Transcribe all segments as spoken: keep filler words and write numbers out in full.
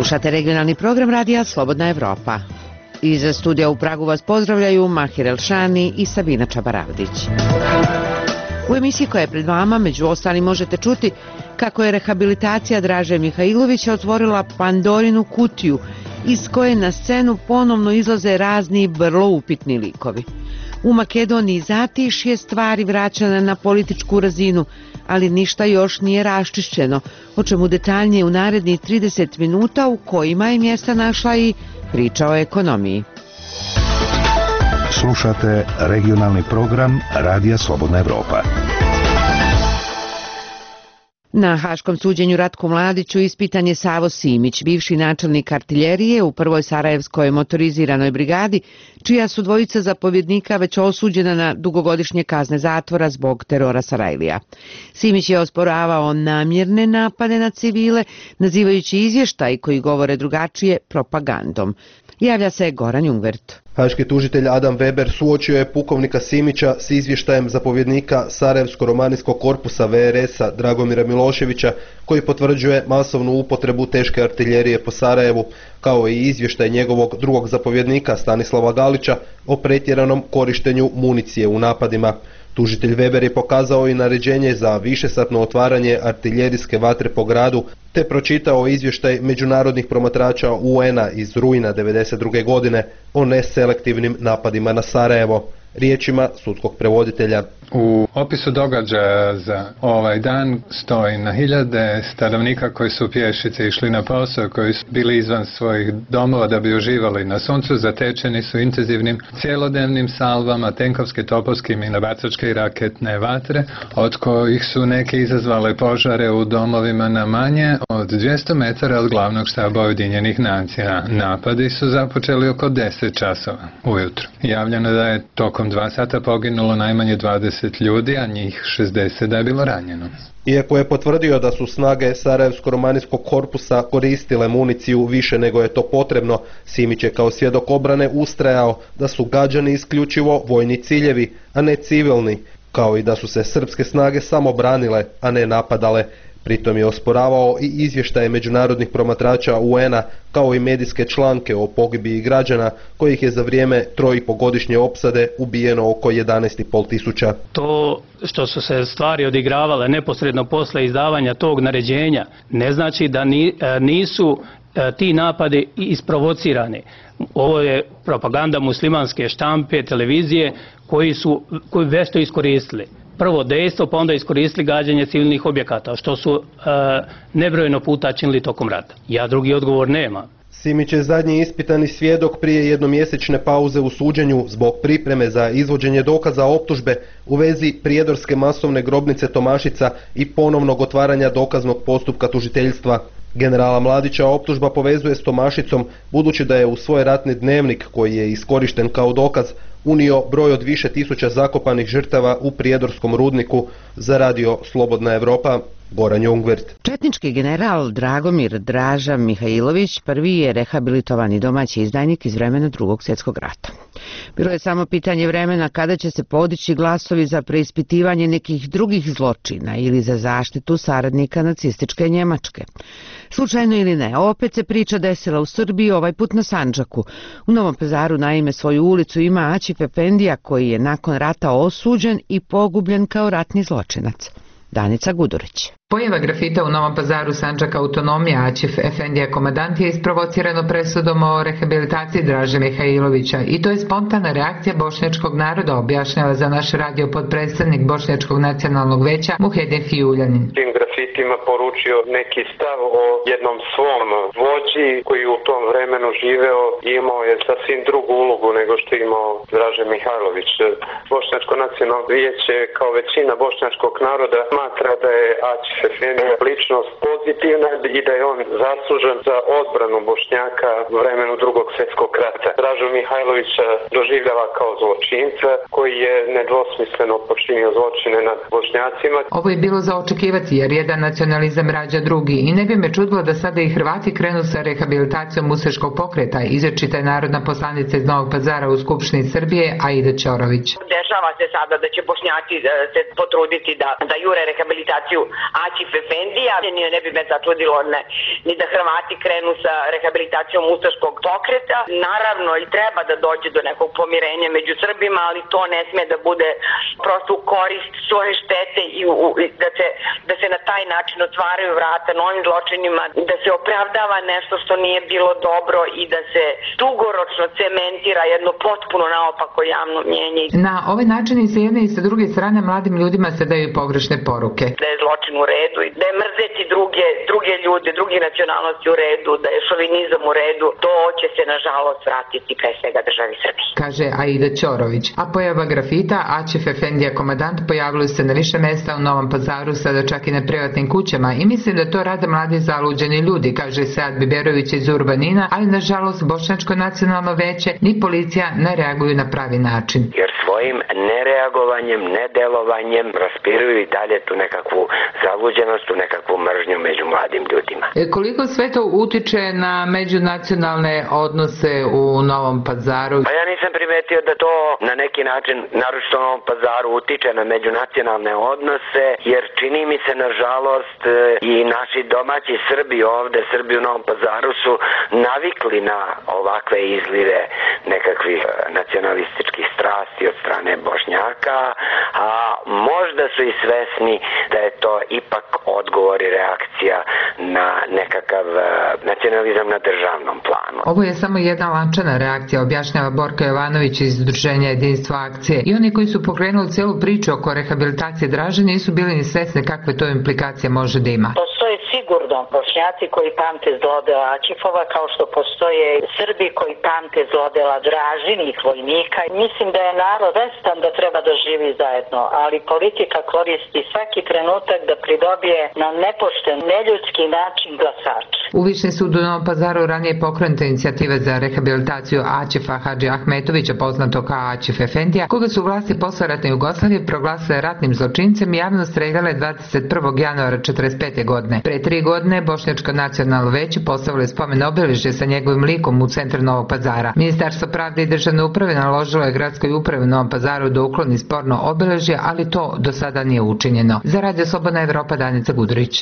Slušate regionalni program radija Slobodna Evropa. Iz studija u Pragu vas pozdravljaju Mahir Elšani i Sabina Čabaravdić. U emisiji koja je pred vama, među ostalim, možete čuti kako je rehabilitacija Draže Mihajlovića otvorila Pandorinu kutiju iz koje na scenu ponovno izlaze razni vrlo upitni likovi. U Makedoniji zatišje stvari vraćane na političku razinu, ali ništa još nije raščišćeno, o čemu detaljnije u narednih trideset minuta u kojima je mjesta našla i priča o ekonomiji. Slušate regionalni program Radija Slobodna Evropa. Na haškom suđenju Ratku Mladiću ispitan je Savo Simić, bivši načelnik artiljerije u prvoj sarajevskoj motoriziranoj brigadi, čija su dvojica zapovjednika već osuđena na dugogodišnje kazne zatvora zbog terora Sarajlija. Simić je osporavao namjerne napade na civile, nazivajući izvještaj koji govore drugačije propagandom. Javlja se Goran Jungvert. Haški tužitelj Adam Weber suočio je pukovnika Simića s izvještajem zapovjednika Sarajevsko-romanijskog korpusa V R S-a Dragomira Miloševića, koji potvrđuje masovnu upotrebu teške artiljerije po Sarajevu, kao i izvještaj njegovog drugog zapovjednika Stanislava Galića o pretjeranom korištenju municije u napadima. Tužitelj Weber je pokazao i naređenje za višesatno otvaranje artiljerijske vatre po gradu, te pročitao izvještaj međunarodnih promatrača U N-a iz rujna devedeset druge godine o neselektivnim napadima na Sarajevo. Riječima sudskog prevoditelja. U opisu događaja za ovaj dan stoji na hiljade stanovnika koji su pješice išli na posao, koji su bili izvan svojih domova da bi uživali na suncu, zatečeni su intenzivnim cjelodnevnim salvama tenkovske, topovske i minobacačke i raketne vatre, od kojih su neke izazvale požare u domovima na manje od dvjesto metara od glavnog štaba Ujedinjenih nacija. Napadi su započeli oko deset časova ujutro. Javljeno da je tokom dva sata poginulo najmanje dvadeset ljudi, a njih šezdeset da je bilo ranjeno. Iako je potvrdio da su snage Sarajevsko-romanijskog korpusa koristile municiju više nego je to potrebno, Simić je kao svjedok obrane ustrajao da su gađani isključivo vojni ciljevi, a ne civilni, kao i da su se srpske snage samo branile, a ne napadale. Pritom je osporavao i izvještaje međunarodnih promatrača U N-a, kao i medijske članke o pogibiji građana, kojih je za vrijeme trojipogodišnje opsade ubijeno oko jedanaest i pol tisuća. To što su se stvari odigravale neposredno posle izdavanja tog naređenja ne znači da nisu ti napadi isprovocirani. Ovo je propaganda muslimanske štampe, televizije koji su koji vešto iskoristili. Prvo dejstvo, pa onda iskoristili gađanje civilnih objekata, što su e, nebrojeno puta činili tokom rata. Ja drugi odgovor nema. Simić je zadnji ispitani svjedok prije jednomjesečne pauze u suđenju zbog pripreme za izvođenje dokaza optužbe u vezi prijedorske masovne grobnice Tomašica i ponovnog otvaranja dokaznog postupka tužiteljstva. Generala Mladića optužba povezuje s Tomašicom, budući da je u svoj ratni dnevnik, koji je iskorišten kao dokaz, unio broj od više tisuća zakopanih žrtava u prijedorskom rudniku. Za radio Slobodna Evropa, Goran Jungvert. Četnički general Dragomir Draža Mihajlović prvi je rehabilitovani domaći izdajnik iz vremena Drugog svjetskog rata. Bilo je samo pitanje vremena kada će se podići glasovi za preispitivanje nekih drugih zločina ili za zaštitu saradnika nacističke Njemačke. Slučajno ili ne, opet se priča desila u Srbiji, ovaj put na Sandžaku. U Novom Pazaru naime svoju ulicu ima Aćif Efendija, koji je nakon rata osuđen i pogubljen kao ratni zločinac. Danica Gudurić. Pojava grafita u Novom Pazaru Sandžaka Autonomija Aćif Efendija Komadant je isprovocirano presudom o rehabilitaciji Draže Mihajlovića i to je spontana reakcija bošnjačkog naroda, objašnjava za naš radio podpredstavnik Bošnjačkog nacionalnog veća Muhedin Fijuljanin. Tim grafitima poručio neki stav o jednom svom vođi koji u tom vremenu živeo i imao je sasvim drugu ulogu nego što je imao Draže Mihajlović. Bošnjačko nacionalno vijeće kao većina bošnjačkog naroda smatra da je Aćif Efendija ličnost pozitivna i da je on zaslužen za odbranu Bošnjaka u vremenu Drugog svjetskog rata. Dražu Mihajlovića doživljava kao zločinca koji je nedvosmisleno počinio zločine nad Bošnjacima. Ovo je bilo za očekivati jer jedan nacionalizam rađa drugi i ne bi me čudilo da sada i Hrvati krenu sa rehabilitacijom ustaškog pokreta, izričita je narodna poslanica iz Novog Pazara u Skupštini Srbije Aida Ćorović. Dešava se sada da će Bošnjaci se potruditi da, da jure rehabilitaciju Aćif Efendija, ne bi me začudilo ne, ni da Hrvati krenu sa rehabilitacijom ustaškog pokreta. Naravno i treba da dođe do nekog pomirenja među Srbima, ali to ne sme da bude prosto u korist svoje štete i u, da, se, da se na taj način otvaraju vrata novim zločinima, da se opravdava nešto što nije bilo dobro i da se dugoročno cementira jedno potpuno naopako javno mnjenje. Na ovaj način i sa jedne i sa druge strane mladim ljudima se daju pogrešne poruke. Da je zločin u redu, da je mrzeti druge, druge ljude, druge nacionalnosti u redu, da je šovinizam u redu, to će se nažalost vratiti pre svega državi Srbiji. Kaže Aida Ćorović. A pojava grafita Aćif Efendija komandant pojavili se na više mesta u Novom Pazaru, sada čak i na privatnim kućama i mislim da to rade mladi zaluđeni ljudi, kaže Sead Biberović iz Urbanina, ali nažalost Bošnjačko nacionalno veće ni policija ne reaguju na pravi način. Jer svojim nereagovanjem, nedelovanjem raspiruju i dalje tu nekakvu zaluđenost, tu nekakvu mržnju među mladim ljudima. E, koliko sve to utiče na međunacionalne odnose u Novom Pazaru? Pa ja nisam primetio da to na neki način, naročito u Novom Pazaru, utiče na međunacionalne odnose, jer čini mi se nažalost i naši domaći Srbi ovde, Srbi u Novom Pazaru su navikli na ovakve izlive nekakvih nacionalističkih strasti od strane Bošnjaka, a možda su i svesni da je to ipak odgovor i reakcija na nekakav nacionalizam na državnom planu. Ovo je samo jedna lančana reakcija, objašnjava Borka Jovanović iz Udruženja Jedinstvo akcije. I oni koji su pokrenuli celu priču oko rehabilitacije Draže nisu bili ni svesni kakve to implikacije može da ima. Postoje sigurno Bošnjaci koji pamte zlodela Aćifova, kao što postoje Srbi koji pamte zlodela Dražinih vojnika. Mislim da je narod svestan da treba da živi zajedno, ali politika koristi svaki trenutak da pridobije na nepošten, neljudski način glasače. U Višni sud u Novom Pazaru ranije pokrenuta inicijativa za rehabilitaciju Aćifa Hadži Ahmetovića, poznato kao Aćif Efendija, koga su vlasti posle ratne Jugoslavije proglasile ratnim zločincem i javno streljale dvadeset prvog januara četrdeset pete godine. Pre tri godine Bošnjačko nacionalno veće postavilo spomen obeležje sa njegovim likom u centru Novog Pazara. Ministarstvo pravde i državne uprave naložilo je gradskoj upravi u Novom Pazaru da ukloni sporno obeležje, ali to do sada nije učinjeno. Za Radio Slobodna Evropa, Danica Gudurić.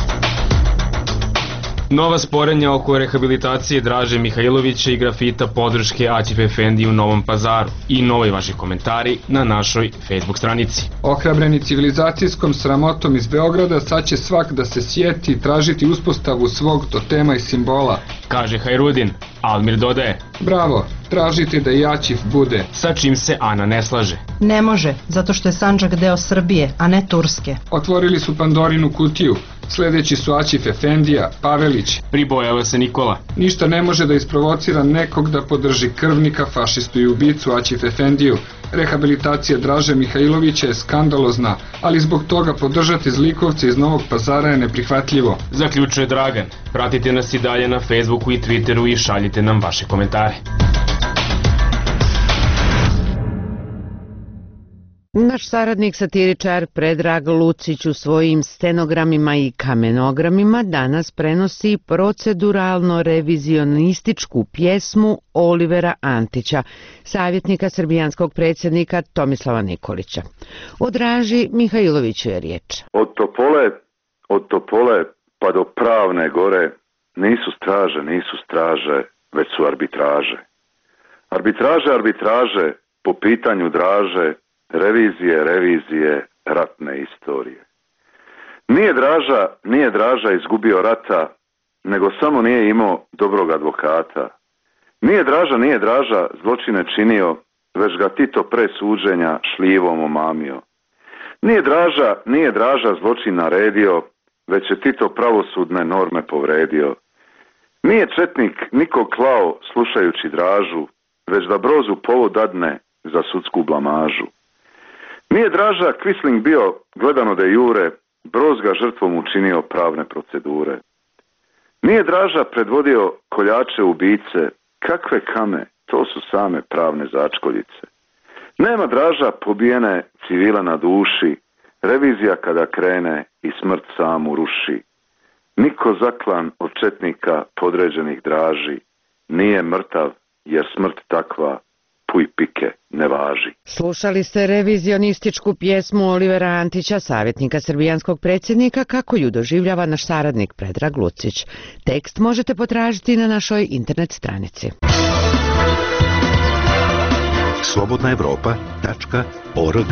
Nova sporenja oko rehabilitacije Draže Mihajlovića i grafita podrške Aćif Efendiji u Novom Pazaru i novi vaši komentari na našoj Facebook stranici. Ohrabreni civilizacijskom sramotom iz Beograda, sad će svak da se sjeti i tražiti uspostavu svog totema i simbola. Kaže Hajrudin, Almir dodaje. Bravo, tražite da i Aćif bude. Sa čim se Ana ne slaže. Ne može, zato što je Sandžak deo Srbije, a ne Turske. Otvorili su Pandorinu kutiju. Sledeći su Aćif Efendija, Pavelić. Pribojava se Nikola. Ništa ne može da isprovocira nekog da podrži krvnika, fašistu i ubicu Aćif Efendiju. Rehabilitacija Draže Mihajlovića je skandalozna, ali zbog toga podržati zlikovce iz Novog Pazara je neprihvatljivo. Zaključuje Dragan. Pratite nas i dalje na Facebooku i Twitteru i šaljite nam vaše komentare. Naš saradnik satiričar Predrag Lucić u svojim stenogramima i kamenogramima danas prenosi proceduralno revizionističku pjesmu Olivera Antića, savjetnika srbijanskog predsjednika Tomislava Nikolića. O Draži Mihajloviću je riječ. Od Topole, od Topole pa do Pravne gore nisu straže, nisu straže, već su arbitraže. Arbitraže, arbitraže po pitanju Draže, revizije, revizije, ratne istorije. Nije Draža, nije Draža izgubio rata, nego samo nije imao dobrog advokata. Nije Draža, nije Draža zločine činio, već ga Tito pre suđenja šljivom omamio. Nije Draža, nije Draža zločin naredio, već je Tito pravosudne norme povredio. Nije četnik nikog klao slušajući Dražu, već da Brozu povod dadne za sudsku blamažu. Nije Draža Quisling bio gledano de jure, Broz ga žrtvom učinio pravne procedure. Nije Draža predvodio koljače ubice, kakve kame, to su same pravne začkoljice. Nema Draža pobijene civila na duši, revizija kada krene i smrt samu ruši. Niko zaklan od četnika podređenih Draži nije mrtav, jer smrt takva puj pike ne važi. Slušali ste revizionističku pjesmu Olivera Antića, savjetnika srbijanskog predsjednika, kako ju doživljava naš saradnik Predrag Lucić. Tekst možete potražiti na našoj internet stranici. slobodna evropa tačka org.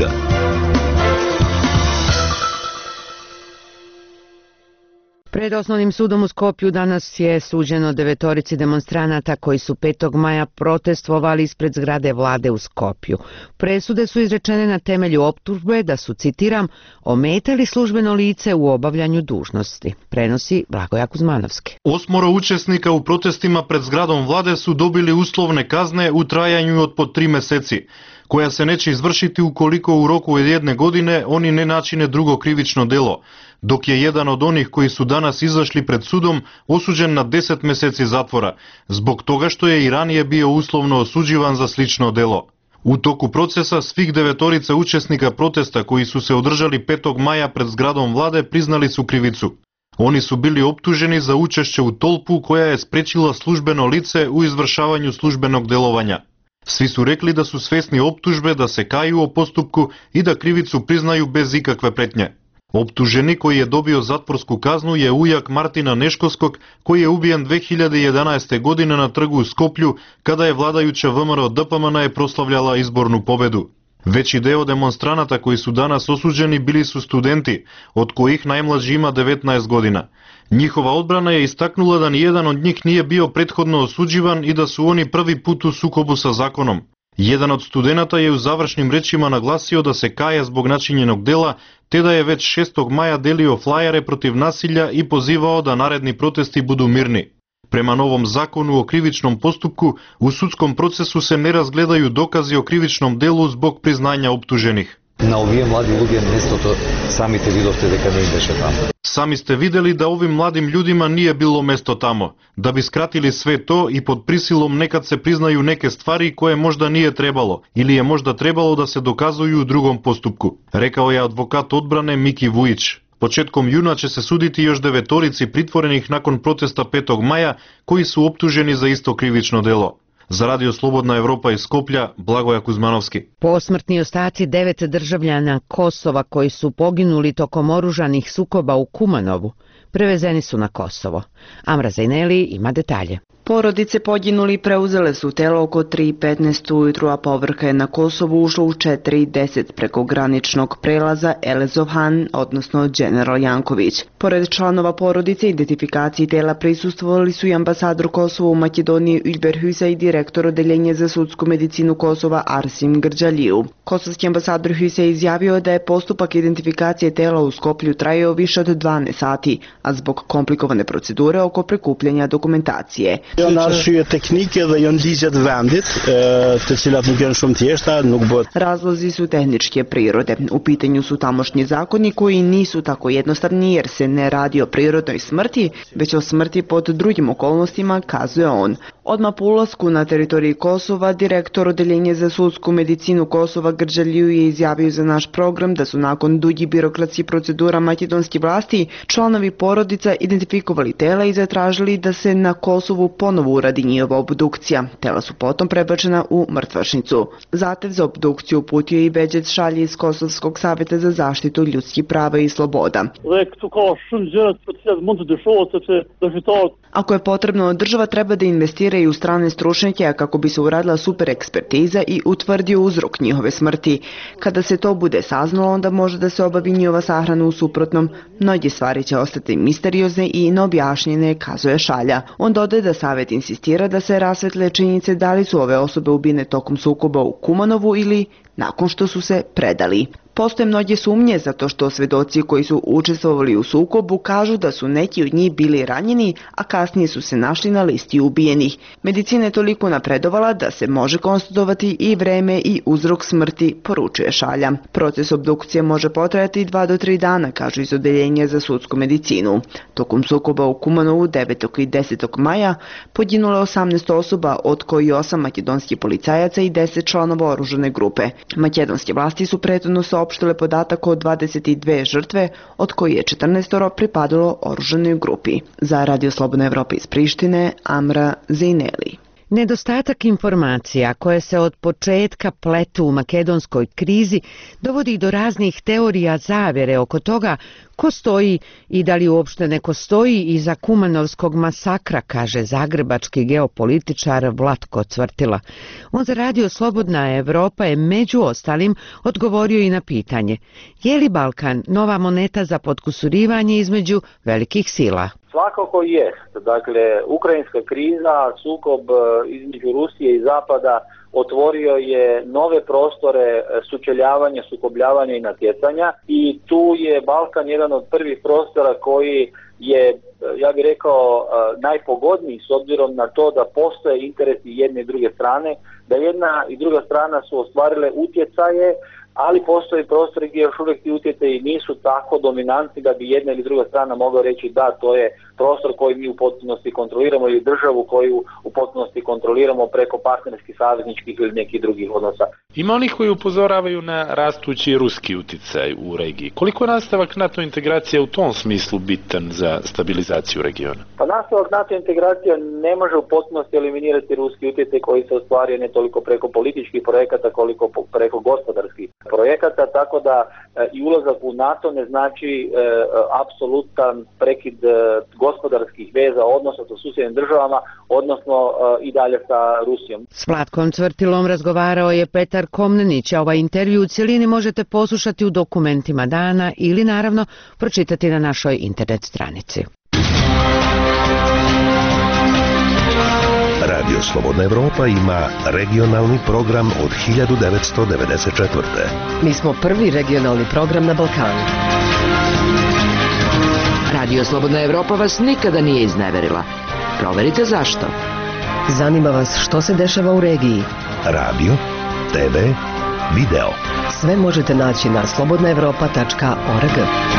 Pred osnovnim sudom u Skopju danas je suđeno devetorici demonstranata koji su petog maja protestovali ispred zgrade vlade u Skopju. Presude su izrečene na temelju optužbe da su, citiram, ometali službeno lice u obavljanju dužnosti, prenosi Blagoja Kuzmanovski. Osmoro učesnika u protestima pred zgradom vlade su dobili uslovne kazne u trajanju od po tri meseci, koja se neće izvršiti ukoliko u roku od jedne godine oni ne načine drugo krivično delo, dok je jedan od onih koji su danas izašli pred sudom osuđen na deset meseci zatvora, zbog toga što je i ranije bio uslovno osuđivan za slično delo. U toku procesa svih devetorica učesnika protesta koji su se održali petog maja pred zgradom vlade priznali su krivicu. Oni su bili optuženi za učešće u tolpu koja je sprečila službeno lice u izvršavanju službenog delovanja. Svi su rekli da su svesni optužbe, da se kaju o postupku i da krivicu priznaju bez ikakve pretnje. Optuženi koji je dobio zatvorsku kaznu je ujak Martina Neškovskog, koji je ubijen dve hiljade jedanaeste. godine na trgu u Skoplju, kada je vladajuća V M R O D P M N je proslavljala izbornu pobedu. Veći deo demonstranata koji su danas osuđeni bili su studenti, od kojih najmlađi ima devetnaest godina. Njihova odbrana je istaknula da nijedan od njih nije bio prethodno osuđivan i da su oni prvi put u sukobu sa zakonom. Jedan od studenata je u završnim rečima naglasio da se kaje zbog načinjenog dela, te da je već šestog maja delio flajere protiv nasilja i pozivao da naredni protesti budu mirni. Prema novom zakonu o krivičnom postupku, u sudskom procesu se ne razgledaju dokazi o krivičnom delu zbog priznanja optuženih. Na ovim mladim ljudima mesto to sami te vidovte дека не беше tamo. Sami ste videli da ovim mladim ljudima nije bilo mesto tamo. Da bi skratili sve to i pod prisilom nekad se priznaju neke stvari koje možda nije trebalo ili je možda trebalo da se dokazuju u drugom postupku, rekao je advokat odbrane Miki Vujić. Početkom juna će se suditi još devetorici pritvorenih nakon protesta petog maja koji su optuženi za isto krivično delo. Za Radio Slobodna Evropa iz Skoplja, Blagoja Kuzmanovski. Posmrtni ostaci devet državljana Kosova koji su poginuli tokom oružanih sukoba u Kumanovu prevezeni su na Kosovo. Amra Zajneli ima detalje. Porodice poginuli preuzele su telo oko tri i petnaest ujutru, a povrha je na Kosovu ušlo u četiri i deset preko graničnog prelaza Elezovhan, odnosno General Janković. Pored članova porodice, identifikaciji tela prisustvovali su i ambasador Kosova u Makedoniji Ülber Hüsa i direktor odeljenja za sudsku medicinu Kosova Arsim Grđaliju. Kosovski ambasador Hüsa je izjavio da je postupak identifikacije tela u Skoplju trajao više od dvanaest sati, a zbog komplikovane procedure oko prikupljanja dokumentacije. Janë arsye teknike dhe janë ligjet vendit, të cilat nuk janë shumë thjeshta, nuk bëhet. Razlozi su tehničke prirode. U pitanju su tamošnji zakoni koji nisu tako jednostavni jer se ne radi o prirodnoj smrti, već o smrti pod drugim okolnostima, kazuje on. Odmah po ulasku na teritoriji Kosova, direktor odeljenja za sudsku medicinu Kosova Grđaliju je izjavio za naš program da su nakon dugih birokratskih procedura makedonskih vlasti članovi porodica identifikovali tela i zatražili da se na Kosovu ponovo uradi njihova obdukcija. Tela su potom prebačena u mrtvačnicu. Zahtev za obdukciju uputio i Beđet Šalji iz Kosovskog savjeta za zaštitu ljudskih prava i sloboda. Ako je potrebno, država treba da investira i u strane stručnjake kako bi se uradila super ekspertiza i utvrdio uzrok njihove smrti. Kada se to bude saznalo, onda može da se obavi njihova sahrana, u suprotnom. Mnogi stvari će ostati misteriozne i neobjašnjene, kazuje Šalja. On dodaje da savjet insistira da se rasvetle činjenice da li su ove osobe ubine tokom sukoba u Kumanovu ili nakon što su se predali. Postoje mnoge sumnje zato što svedoci koji su učestvovali u sukobu kažu da su neki od njih bili ranjeni, a kasnije su se našli na listi ubijenih. Medicina je toliko napredovala da se može konstatovati i vreme i uzrok smrti, poručuje Šalja. Proces obdukcije može potrajati dva do tri dana, kažu iz odeljenja za sudsku medicinu. Tokom sukoba u Kumanovu devetog i desetog maja poginulo je osamnaest osoba, od koji osam makedonskih policajaca i deset članova oružane grupe. Makedonske vlasti su prethodno saopštile podatak o dvadeset dve žrtve, od koji je četrnaest pripadalo oružanoj grupi. Za Radio Slobodna Evropa iz Prištine, Amra Zejneli. Nedostatak informacija koje se od početka pletu u makedonskoj krizi dovodi do raznih teorija zavjere oko toga ko stoji i da li uopšte neko stoji iza Kumanovskog masakra, kaže zagrebački geopolitičar Vlatko Cvrtila. On za radio Slobodna Evropa je među ostalim odgovorio i na pitanje: je li Balkan nova moneta za potkusurivanje između velikih sila? Svakako jest. Dakle, ukrajinska kriza, sukob između Rusije i Zapada otvorio je nove prostore sučeljavanja, sukobljavanja i natjecanja i tu je Balkan jedan od prvih prostora koji je, ja bih rekao, najpogodniji s obzirom na to da postoje interesi jedne i druge strane, da jedna i druga strana su ostvarile utjecaje, ali postoji prostor gdje još uvijek ti utjecaji nisu tako dominantni da bi jedna ili druga strana mogla reći da to je prostor koji mi u potpunosti kontroliramo ili državu koju u potpunosti kontroliramo preko partnerskih, savezničkih ili nekih drugih odnosa. Ima onih koji upozoravaju na rastući ruski utjecaj u regiji. Koliko je nastavak NATO integracija u tom smislu bitan za stabilizaciju regiona? Pa nastavak NATO integracija ne može u potpunosti eliminirati ruski utjecaj koji se ostvaruje ne toliko preko političkih projekata koliko preko gospodarskih projekata, tako da e, i ulazak u NATO ne znači e, apsolutan prekid e, gospodarskih veza, odnosno sa susjednim državama, odnosno e, i dalje sa Rusijom. S Vlatkom Cvrtilom razgovarao je Petar Komnenić, a ovaj intervju u cjelini možete poslušati u dokumentima dana ili naravno pročitati na našoj internet stranici. Radio Slobodna Evropa ima regionalni program od hiljadu devetsto devedeset četvrte. Mi smo prvi regionalni program na Balkanu. Radio Slobodna Evropa vas nikada nije izneverila. Proverite zašto. Zanima vas što se dešava u regiji. Radio, te ve, video. Sve možete naći na slobodna evropa tačka org.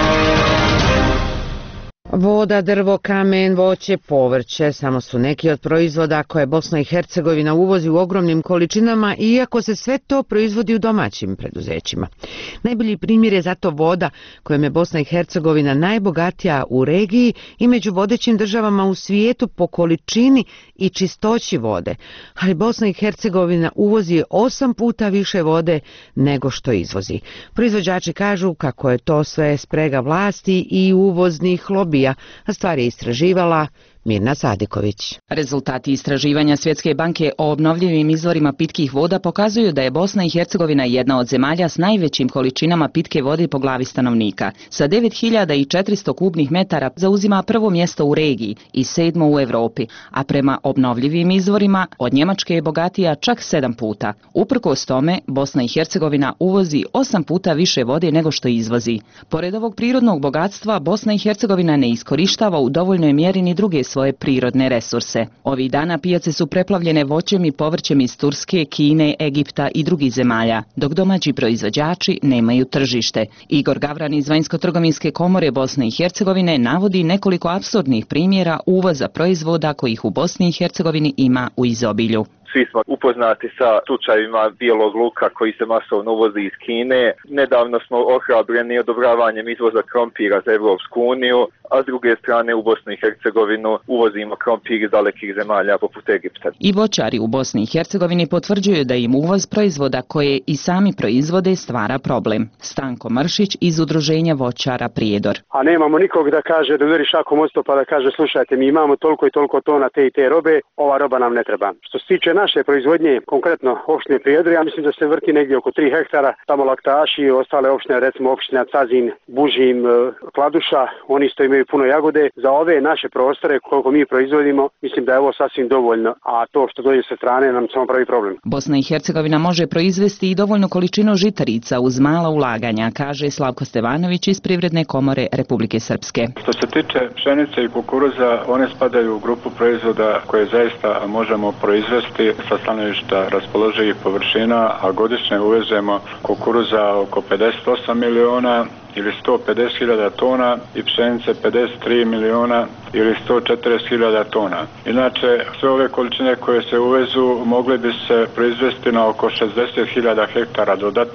Voda, drvo, kamen, voće, povrće samo su neki od proizvoda koje Bosna i Hercegovina uvozi u ogromnim količinama, iako se sve to proizvodi u domaćim preduzećima. Najbolji primjer je zato voda kojom je Bosna i Hercegovina najbogatija u regiji i među vodećim državama u svijetu po količini i čistoći vode. Ali Bosna i Hercegovina uvozi osam puta više vode nego što izvozi. Proizvođači kažu kako je to sve sprega vlasti i uvoznih lobija, a stvar je istraživala Mirna Sadiković. Rezultati istraživanja Svjetske banke o obnovljivim izvorima pitkih voda pokazuju da je Bosna i Hercegovina jedna od zemalja s najvećim količinama pitke vode po glavi stanovnika. Sa devet hiljada četiristo kubnih metara zauzima prvo mjesto u regiji i sedmo u Europi, a prema obnovljivim izvorima od Njemačke je bogatija čak sedam puta. Uprkos tome, Bosna i Hercegovina uvozi osam puta više vode nego što izvozi. Pored ovog prirodnog bogatstva, Bosna i Hercegovina ne iskorištava u dovoljnoj mjeri ni druge svoje prirodne resurse. Ovih dana pijace su preplavljene voćem i povrćem iz Turske, Kine, Egipta i drugih zemalja, dok domaći proizvođači nemaju tržište. Igor Gavran iz Vanjsko-trgovinske komore Bosne i Hercegovine navodi nekoliko apsurdnih primjera uvoza proizvoda kojih u Bosni i Hercegovini ima u izobilju. Svi smo upoznati sa slučajevima bijelog luka koji se masovno uvozi iz Kine. Nedavno smo ohrabreni odobravanjem izvoza krompira za Evropsku uniju, a s druge strane u Bosnu i Hercegovinu uvozimo krompir iz dalekih zemalja poput Egipta. I voćari u Bosni i Hercegovini potvrđuju da im uvoz proizvoda koje i sami proizvode stvara problem. Stanko Mršić iz udruženja voćara Prijedor. A nemamo nikog da kaže, da udari šakom o sto pa da kaže slušajte, mi imamo toliko i toliko tona te i te robe, ova roba nam ne treba. Što se tiče naše proizvodnje, konkretno opštine Prijedor, ja mislim da se vrti negdje oko tri hektara, tamo laktaši i ostale opštine, recimo opština Cazin, Bužim, Kladuša, oni isto imaju puno jagode. Za ove naše prostore, koliko mi proizvodimo, mislim da je ovo sasvim dovoljno, a to što dođe sa strane nam samo pravi problem. Bosna i Hercegovina može proizvesti i dovoljnu količinu žitarica uz mala ulaganja, kaže Slavko Stevanović iz Privredne komore Republike Srpske. Što se tiče pšenice i kukuruza, one spadaju u grupu proizvoda koje zaista možemo proizvesti sa stanovišta raspoloživih površina, a godišnje uvezemo kukuruza oko pedeset osam miliona ili sto pedeset hiljada tona i pšenice pedeset tri miliona ili sto četrdeset hiljada tona. Inače, sve ove količine koje se uvezu mogle bi se proizvesti na oko šezdeset hiljada hektara dodatnih,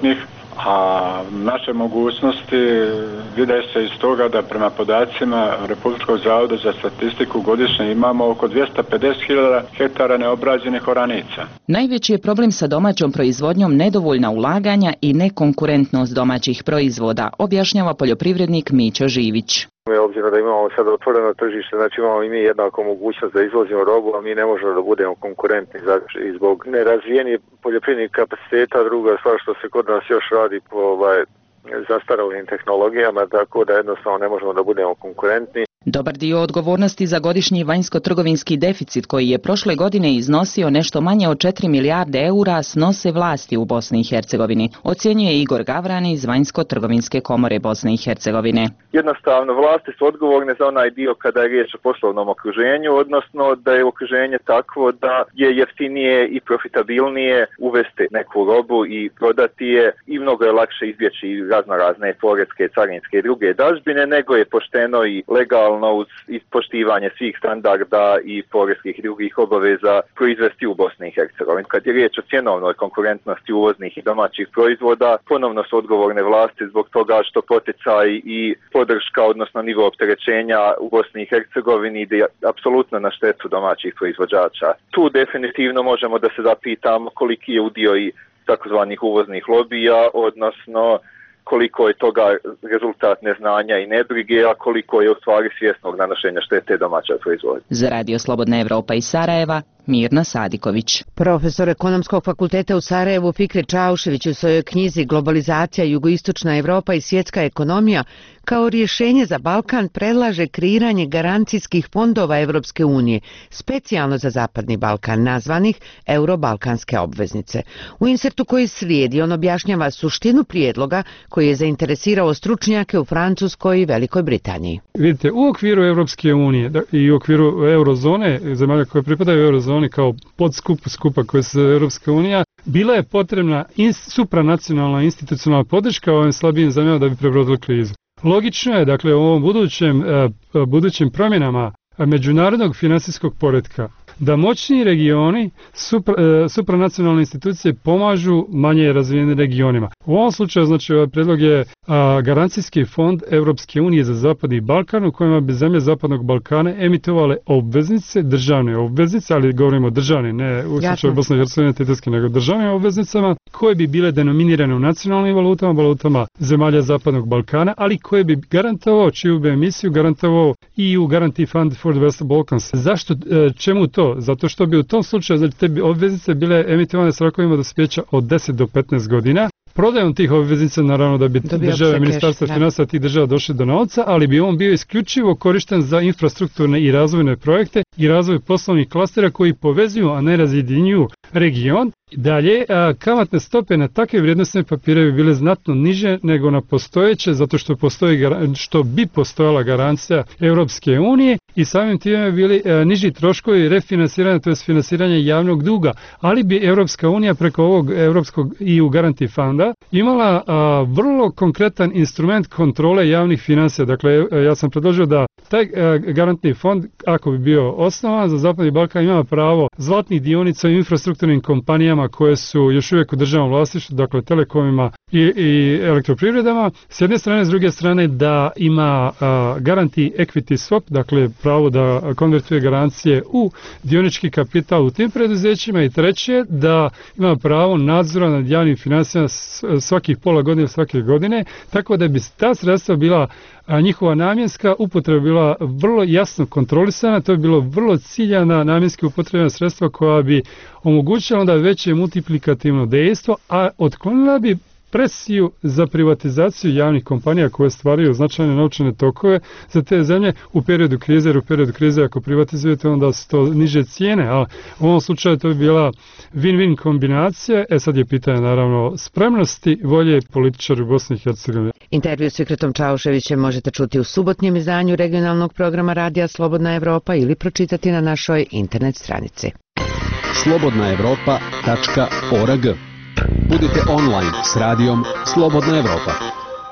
a naše mogućnosti vide se iz toga da prema podacima Republičkog zavoda za statistiku godišnje imamo oko dvjesto pedeset hiljada hektara neobrađenih oranica. Najveći je problem sa domaćom proizvodnjom nedovoljna ulaganja i nekonkurentnost domaćih proizvoda, objašnjava poljoprivrednik Mićo Živić. Mi obzirom da imamo sad otvoreno tržište, znači imamo i mi jednako mogućnost da izvozimo robu, a mi ne možemo da budemo konkurentni i zbog nerazvijenih poljoprivrednih kapaciteta. Druga stvar što se kod nas još radi po ovaj, zastaralim tehnologijama, tako da jednostavno ne možemo da budemo konkurentni. Dobar dio odgovornosti za godišnji vanjsko-trgovinski deficit koji je prošle godine iznosio nešto manje od četiri milijarde eura snose vlasti u Bosni i Hercegovini, ocjenjuje Igor Gavrani iz Vanjsko-trgovinske komore Bosne i Hercegovine. Jednostavno, vlasti su odgovorne za onaj dio kada je riječ o poslovnom okruženju, odnosno da je okruženje takvo da je jeftinije i profitabilnije uvesti neku robu i prodati je i mnogo je lakše izbjeći razno razne poreske, carinske i druge dažbine, nego je pošteno i legalno uz poštivanje svih standarda i poreskih i drugih obaveza proizvesti u Bosni i Hercegovini. Kad je riječ o cjenovnoj konkurentnosti uvoznih i domaćih proizvoda, ponovno su odgovorne vlasti zbog toga što poticaj i podrška, odnosno nivo opterećenja u Bosni i Hercegovini ide apsolutno na štetu domaćih proizvođača. Tu definitivno možemo da se zapitamo koliki je udio i takozvanih uvoznih lobija, odnosno koliko je toga rezultat neznanja i nebrige, a koliko je u stvari svjesnog nanošenja štete domaća proizvodnja. Za Radio Slobodna Evropa iz Sarajeva, Mirna Sadiković. Profesor Ekonomskog fakulteta u Sarajevu Fikret Čaušević u svojoj knjizi Globalizacija, jugoistočna Evropa i svjetska ekonomija kao rješenje za Balkan predlaže kreiranje garancijskih fondova Evropske unije, specijalno za Zapadni Balkan, nazvanih Eurobalkanske obveznice. U insertu koji slijedi on objašnjava suštinu prijedloga koji je zainteresirao stručnjake u Francuskoj i Velikoj Britaniji. Vidite, u okviru Evropske unije i u okviru eurozone, zemalja koje pripadaju eurozoni kao podskup skupa koje se Evropska unija, bila je potrebna supranacionalna institucionalna podrška ovim slabijim zemljama da bi prebrodili krizu. Logično je, dakle, u ovom budućem, budućim promjenama međunarodnog financijskog poretka da moćni regioni, supra, supranacionalne institucije pomažu manje razvijenim regionima. U ovom slučaju, znači, ovaj predlog je a, garancijski fond Evropske unije za Zapadni Balkan u kojima bi zemlje Zapadnog Balkana emitovale obveznice, državne obveznice, ali govorimo o državnim, ne u slučaju Bosne i Hercegovine titulske, nego državnim obveznicama, koje bi bile denominirane u nacionalnim valutama, valutama zemalja Zapadnog Balkana, ali koje bi garantovao, čiju bi emisiju garantovao E U Guarantee Fund for the West Balkans. Zašto, čemu to? Zato što bi u tom slučaju, znači, te obveznice bile emitovane s rokovima dospijeća od deset do petnaest godina. Prodajom tih obveznica, naravno da bi države, ministarstva financija tih država došli do novca, ali bi on bio isključivo korišten za infrastrukturne i razvojne projekte i razvoj poslovnih klastera koji povezuju, a ne razjedinjuju region. Dalje, kamatne stope na takve vrijednosne papire bi bile znatno niže nego na postojeće, zato što, postoji, što bi postojala garancija Europske unije i samim time bi bili niži troškovi refinansiranja, to je finansiranje javnog duga, ali bi Europska unija preko ovog Europskog E U Guarantee Funda imala a, vrlo konkretan instrument kontrole javnih financija. Dakle, ja sam predložio da taj a, garantni fond, ako bi bio osnovan za Zapadni Balkan, ima pravo zlatnih dionica u infrastrukturnim kompanijama koje su još uvijek u državnom vlasništvu, dakle telekomima i, i elektroprivredama, s jedne strane, s druge strane da ima uh, guarantee equity swap, dakle pravo da konvertuje garancije u dionički kapital u tim preduzećima, i treće da ima pravo nadzora nad javnim financijama svakih pola godine, svake godine, tako da bi ta sredstva bila, a njihova namjenska upotreba bila vrlo jasno kontrolisana, to je bilo vrlo ciljana namjenski upotrebna sredstva koja bi omogućila onda veće multiplikativno dejstvo, a otklonila bi presiju za privatizaciju javnih kompanija koje stvaraju značajne novčane tokove za te zemlje u periodu krize, jer u periodu krize ako privatizujete onda su to niže cijene, a u ovom slučaju to bi bila win-win kombinacija. E sad je pitanje naravno spremnosti volje političara u Bosni i Hercegovini. Intervju s Fikretom Čauševićem možete čuti u subotnjem izdanju regionalnog programa Radija Slobodna Evropa ili pročitati na našoj internet stranici. slobodna evropa tačka org. Budite online s radijom Slobodna Evropa.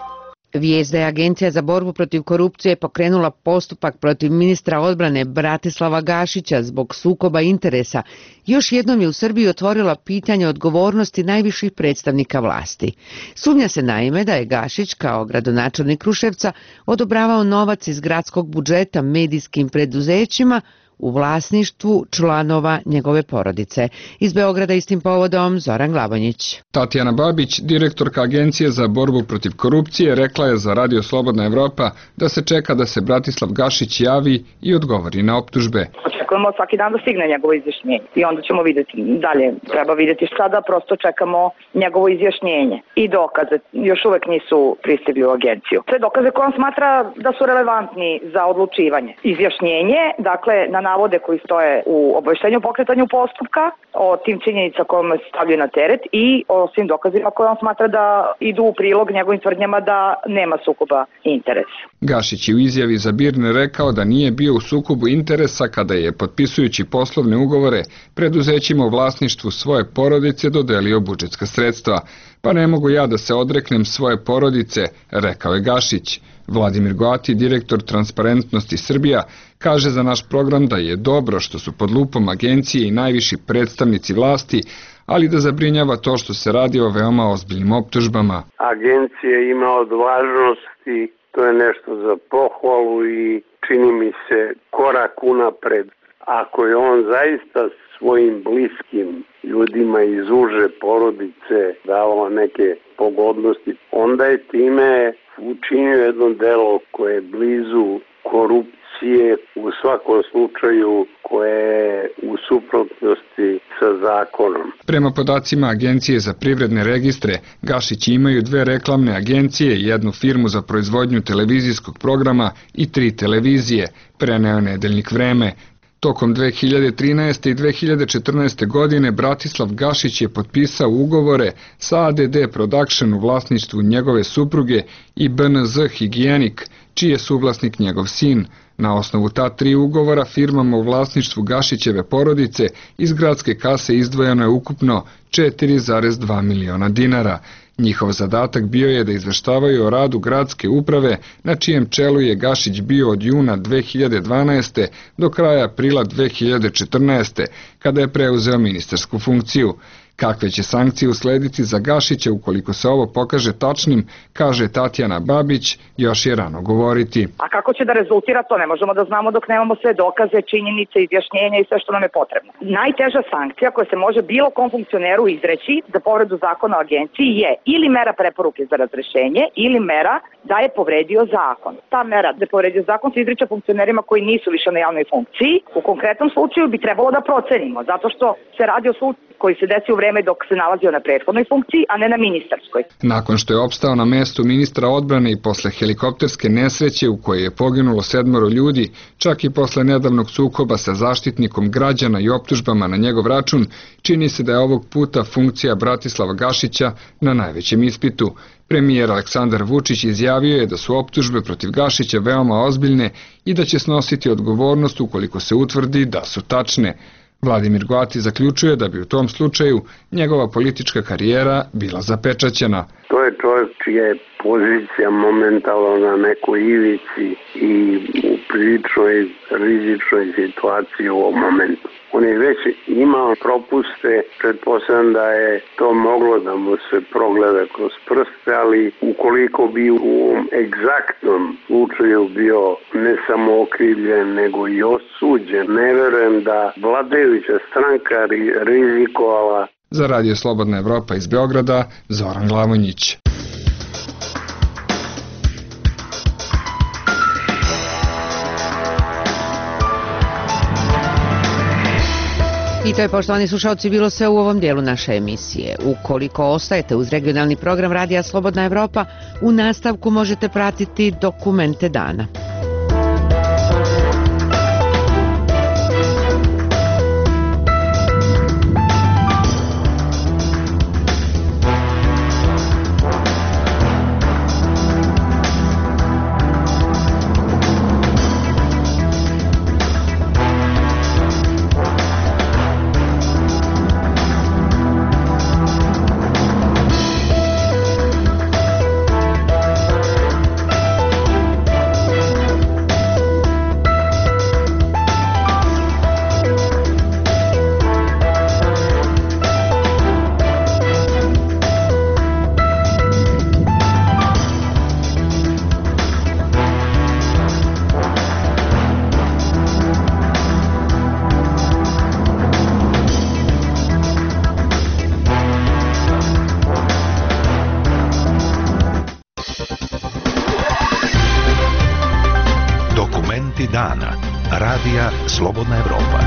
Vijest da je Agencija za borbu protiv korupcije pokrenula postupak protiv ministra odbrane Bratislava Gašića zbog sukoba interesa još jednom je u Srbiji otvorila pitanje odgovornosti najviših predstavnika vlasti. Sumnja se naime da je Gašić kao gradonačelnik Kruševca odobravao novac iz gradskog budžeta medijskim preduzećima u vlasništvu članova njegove porodice. Iz Beograda istim povodom Zoran Glavonjić. Tatjana Babić, direktorka Agencije za borbu protiv korupcije, rekla je za Radio Slobodna Evropa da se čeka da se Bratislav Gašić javi i odgovori na optužbe. Očekujemo svaki dan da stigne njegovo izjašnjenje i onda ćemo vidjeti dalje. Treba vidjeti sada, prosto čekamo njegovo izjašnjenje i dokaze. Još uvek nisu pristigli u agenciju. Sve dokaze koje on smatra da su relevantni za odlučivanje. Izjašnjenje, dakle, na navode koji stoje u obaveštenju o pokretanju postupka, o tim činjenica kojima se stavljaju na teret i o svim dokazima koje on smatra da idu u prilog njegovim tvrdnjama da nema sukoba interesa. Gašić je u izjavi za Birne rekao da nije bio u sukobu interesa kada je, potpisujući poslovne ugovore, preduzećima u vlasništvu svoje porodice dodelio budžetska sredstva. Pa ne mogu ja da se odreknem svoje porodice, rekao je Gašić. Vladimir Goati, direktor Transparentnosti Srbija, kaže za naš program da je dobro što su pod lupom agencije i najviši predstavnici vlasti, ali da zabrinjava to što se radi o veoma ozbiljnim optužbama. Agencija ima odvažnosti, to je nešto za pohvalu i čini mi se korak unapred. Ako je on zaista svojim bliskim ljudima iz uže porodice davao neke pogodnosti, onda je time učinio jedno delo koje je blizu korupcije, u svakom slučaju koje je u suprotnosti sa zakonom. Prema podacima Agencije za privredne registre, Gašići imaju dve reklamne agencije, jednu firmu za proizvodnju televizijskog programa i tri televizije, preneo Nedeljnik Vreme. Tokom dve hiljade trinaeste i dve hiljade četrnaeste. godine Bratislav Gašić je potpisao ugovore sa A D D Production u vlasništvu njegove supruge i B N Z Higienik, čiji je suvlasnik njegov sin. Na osnovu ta tri ugovora firmama u vlasništvu Gašićeve porodice iz gradske kase izdvojeno je ukupno četiri zarez dva miliona dinara. Njihov zadatak bio je da izveštavaju o radu gradske uprave, na čijem čelu je Gašić bio od juna dve hiljade dvanaeste. do kraja aprila dve hiljade četrnaeste. kada je preuzeo ministarsku funkciju. Kakve će sankcije uslediti za Gašića ukoliko se ovo pokaže tačnim, kaže Tatjana Babić, još je rano govoriti. A kako će da rezultira to, ne možemo da znamo dok nemamo sve dokaze, činjenice, izjašnjenja i sve što nam je potrebno. Najteža sankcija koja se može bilo kom funkcioneru izreći za povredu zakona o agenciji je ili mera preporuke za razrešenje ili mera da je povredio zakon. Ta mera da je povredio zakon se izriče funkcionerima koji nisu više na javnoj funkciji. U konkretnom slučaju bi trebalo da procenimo, zato što se radi o slučaju koji se desi u vreme dok se nalazio na prethodnoj funkciji, a ne na ministarskoj. Nakon što je opstao na mestu ministra odbrane i posle helikopterske nesreće u kojoj je poginulo sedmoro ljudi, čak i posle nedavnog sukoba sa zaštitnikom građana i optužbama na njegov račun, čini se da je ovog puta funkcija Bratislava Gašića na najvećem ispitu. Premijer Aleksandar Vučić izjavio je da su optužbe protiv Gašića veoma ozbiljne i da će snositi odgovornost ukoliko se utvrdi da su tačne. Vladimir Goati zaključuje da bi u tom slučaju njegova politička karijera bila zapečaćena. To je čovjek čija je pozicija momentalno na nekoj ivici i u priličnoj rizičnoj situaciji u ovom momentu. On je već imao propuste, pretpostavljam da je to moglo da mu se progleda kroz prste, ali ukoliko bi u ovom egzaktnom slučaju bio ne samo okrivljen, nego i osuđen, ne verujem da vladajuća stranka rizikovala. Za Radio Slobodna Evropa iz Beograda, Zoran Glavonjić. I to je, poštovani slušalci, bilo sve u ovom dijelu naše emisije. Ukoliko ostajete uz regionalni program Radija Slobodna Evropa, u nastavku možete pratiti dokumente dana. Vesti dana. Radija Slobodna Evropa.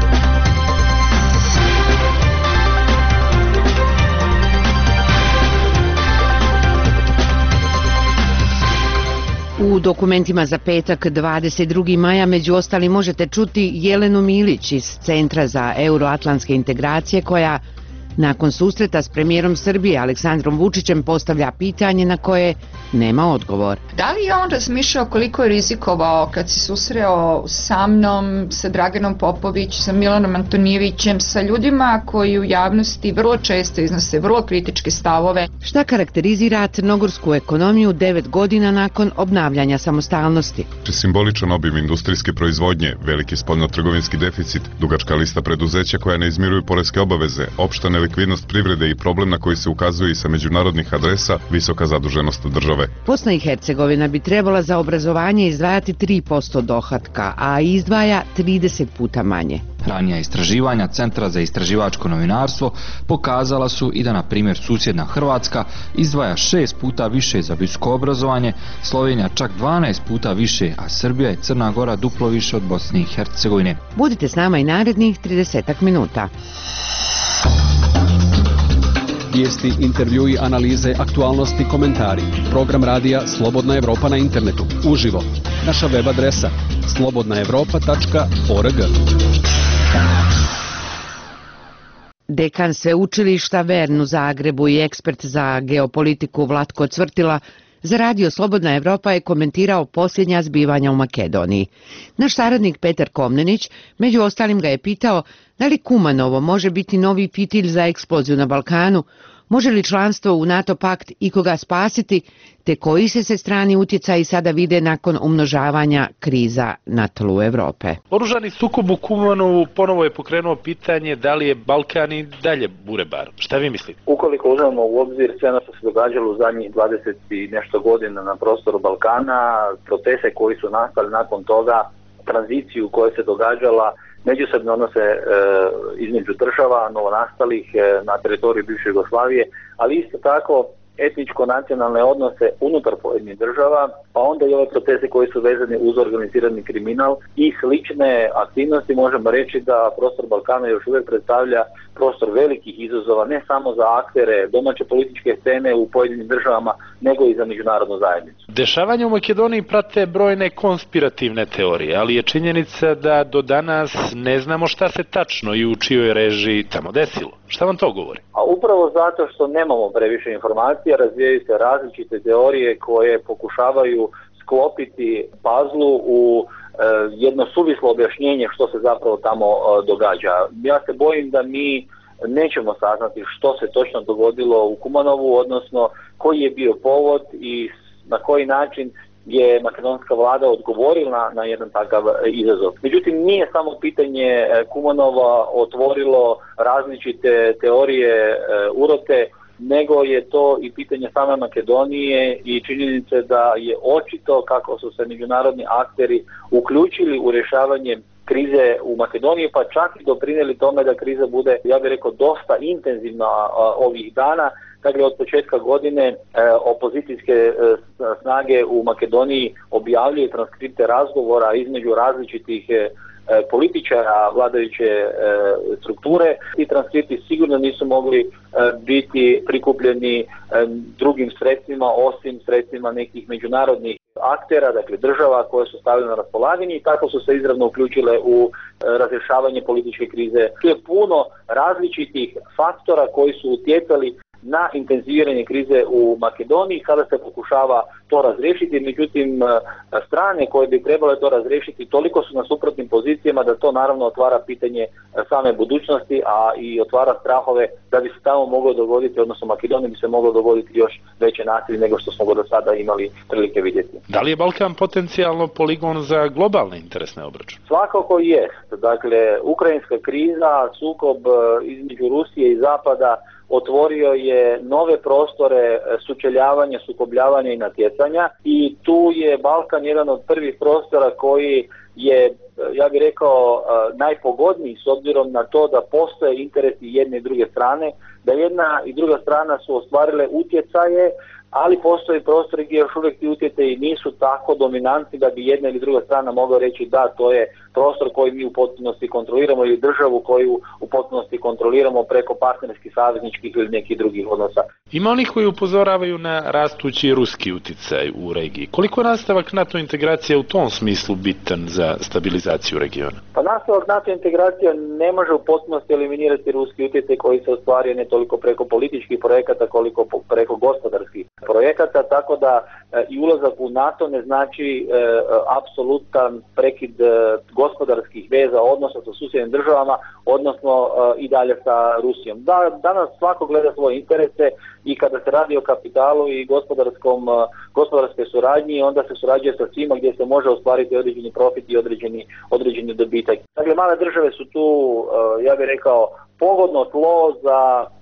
U dokumentima za petak dvadeset drugog maja među ostali možete čuti Jelenu Milić iz Centra za euroatlantske integracije koja nakon susreta s premijerom Srbije Aleksandrom Vučićem postavlja pitanje na koje nema odgovor. Da li je on razmišljao koliko je rizikovao kad se susreo sa mnom, sa Draganom Popović, sa Milanom Antonijevićem, sa ljudima koji u javnosti vrlo često iznose vrlo kritičke stavove? Šta karakterizira crnogorsku ekonomiju devet godina nakon obnavljanja samostalnosti? Simboličan obim industrijske proizvodnje, veliki spoljnotrgovinski deficit, dugačka lista preduzeća koja ne izmiruju poreske obaveze, opšta nelikvidnost privrede i problem na koji se ukazuje i sa međunarodnih adresa, visoka zaduženost države. Bosna i Hercegovina bi trebala za obrazovanje izdvajati tri posto dohotka, a izdvaja trideset puta manje. Ranija istraživanja Centra za istraživačko novinarstvo pokazala su i da, na primjer, susjedna Hrvatska izdvaja šest puta više za visoko obrazovanje, Slovenija čak dvanaest puta više, a Srbija i Crna Gora duplo više od Bosne i Hercegovine. Budite s nama i narednih trideset minuta. Vijesti, intervjui, analize, aktualnosti, komentari. Program radija Slobodna Evropa na internetu. Uživo. Naša web adresa slobodna evropa tačka org. Dekan sveučilišta Vern u Zagrebu i ekspert za geopolitiku Vlatko Cvrtila za radio Slobodna Evropa je komentirao posljednja zbivanja u Makedoniji. Naš saradnik Petar Komnenić među ostalim ga je pitao da li Kumanovo može biti novi fitilj za eksploziju na Balkanu, može li članstvo u NATO pakt ikoga spasiti, te koji se se strani utjecaji sada vide nakon umnožavanja kriza na tlu Evrope. Oružani sukob u Kumanovu ponovo je pokrenuo pitanje da li je Balkan i dalje burebar. Šta vi mislite? Ukoliko uzmemo u obzir sve ono što se događalo u zadnjih dvadeset i nešto godina na prostoru Balkana, procese koji su nastali nakon toga, tranziciju koja se događala, međusobne odnose e, između država novonastalih e, na teritoriju bivše Jugoslavije, ali isto tako etničko-nacionalne odnose unutar pojedinih država, pa onda i ove procese koji su vezani uz organizirani kriminal i slične aktivnosti. Možemo reći da prostor Balkana još uvijek predstavlja prostor velikih izazova, ne samo za aktere domaće političke scene u pojedinim državama, nego i za međunarodnu zajednicu. Dešavanje u Makedoniji prate brojne konspirativne teorije, ali je činjenica da do danas ne znamo šta se tačno i u čijoj režiji tamo desilo. Šta vam to govori? A upravo zato što nemamo previše informacija, razvijaju se različite teorije koje pokušavaju sklopiti pazlu u e, jedno suvislo objašnjenje što se zapravo tamo e, događa. Ja se bojim da mi nećemo saznati što se točno dogodilo u Kumanovu, odnosno koji je bio povod i na koji način je makedonska vlada odgovorila na jedan takav izazov. Međutim, nije samo pitanje Kumanova otvorilo različite teorije urote, nego je to i pitanje same Makedonije i činjenice da je očito kako su se međunarodni akteri uključili u rješavanje krize u Makedoniji, pa čak i doprinijeli tome da kriza bude, ja bih rekao, dosta intenzivna ovih dana. Dakle, od početka godine e, opozicijske e, snage u Makedoniji objavljuju transkripte razgovora između različitih e, političara vladajuće e, strukture. Ti transkripti sigurno nisu mogli e, biti prikupljeni e, drugim sredstvima osim sredstvima nekih međunarodnih aktera, dakle država koje su stavile na raspolaganje i tako su se izravno uključile u e, razrješavanje političke krize. Tu je puno različitih faktora koji su utjecali na intenziviranje krize u Makedoniji kada se pokušava to razriješiti, međutim strane koje bi trebale to razriješiti toliko su na suprotnim pozicijama da to naravno otvara pitanje same budućnosti, a i otvara strahove da bi se tamo moglo dogoditi, odnosno Makedoniji bi se moglo dogoditi još veće nasilje nego što smo go do sada imali prilike vidjeti. Da li je Balkan potencijalno poligon za globalne interesne obračune? Svakako jest. Dakle, ukrajinska kriza, sukob između Rusije i Zapada otvorio je nove prostore sučeljavanja, sukobljavanja i natjecanja i tu je Balkan jedan od prvih prostora koji je, ja bih rekao, najpogodniji s obzirom na to da postoje interesi jedne i druge strane, da jedna i druga strana su ostvarile utjecaje ali postoji prostori gdje još uvijek ti utjecaji nisu tako dominantni da bi jedna ili druga strana mogla reći da to je prostor koji mi u potpunosti kontroliramo ili državu koju u potpunosti kontroliramo preko partnerskih, savezničkih ili nekih drugih odnosa. Ima onih koji upozoravaju na rastući ruski utjecaj u regiji. Koliko je nastavak NATO integracija u tom smislu bitan za stabilizaciju regiona? Pa nastavak NATO integracija ne može u potpunosti eliminirati ruski utjecaj koji se ostvario ne toliko preko političkih projekata koliko preko gospodarskih projekata, tako da e, i ulazak u NATO ne znači e, apsolutan prekid e, gospodarskih veza, odnosno sa susjednim državama, odnosno e, i dalje sa Rusijom. Da, danas svako gleda svoje interese i kada se radi o kapitalu i gospodarskom, e, gospodarskoj suradnji, onda se surađuje sa svima gdje se može ostvariti određeni profit i određeni, određeni dobitak. Dakle, male države su tu, e, ja bih rekao, pogodno tlo za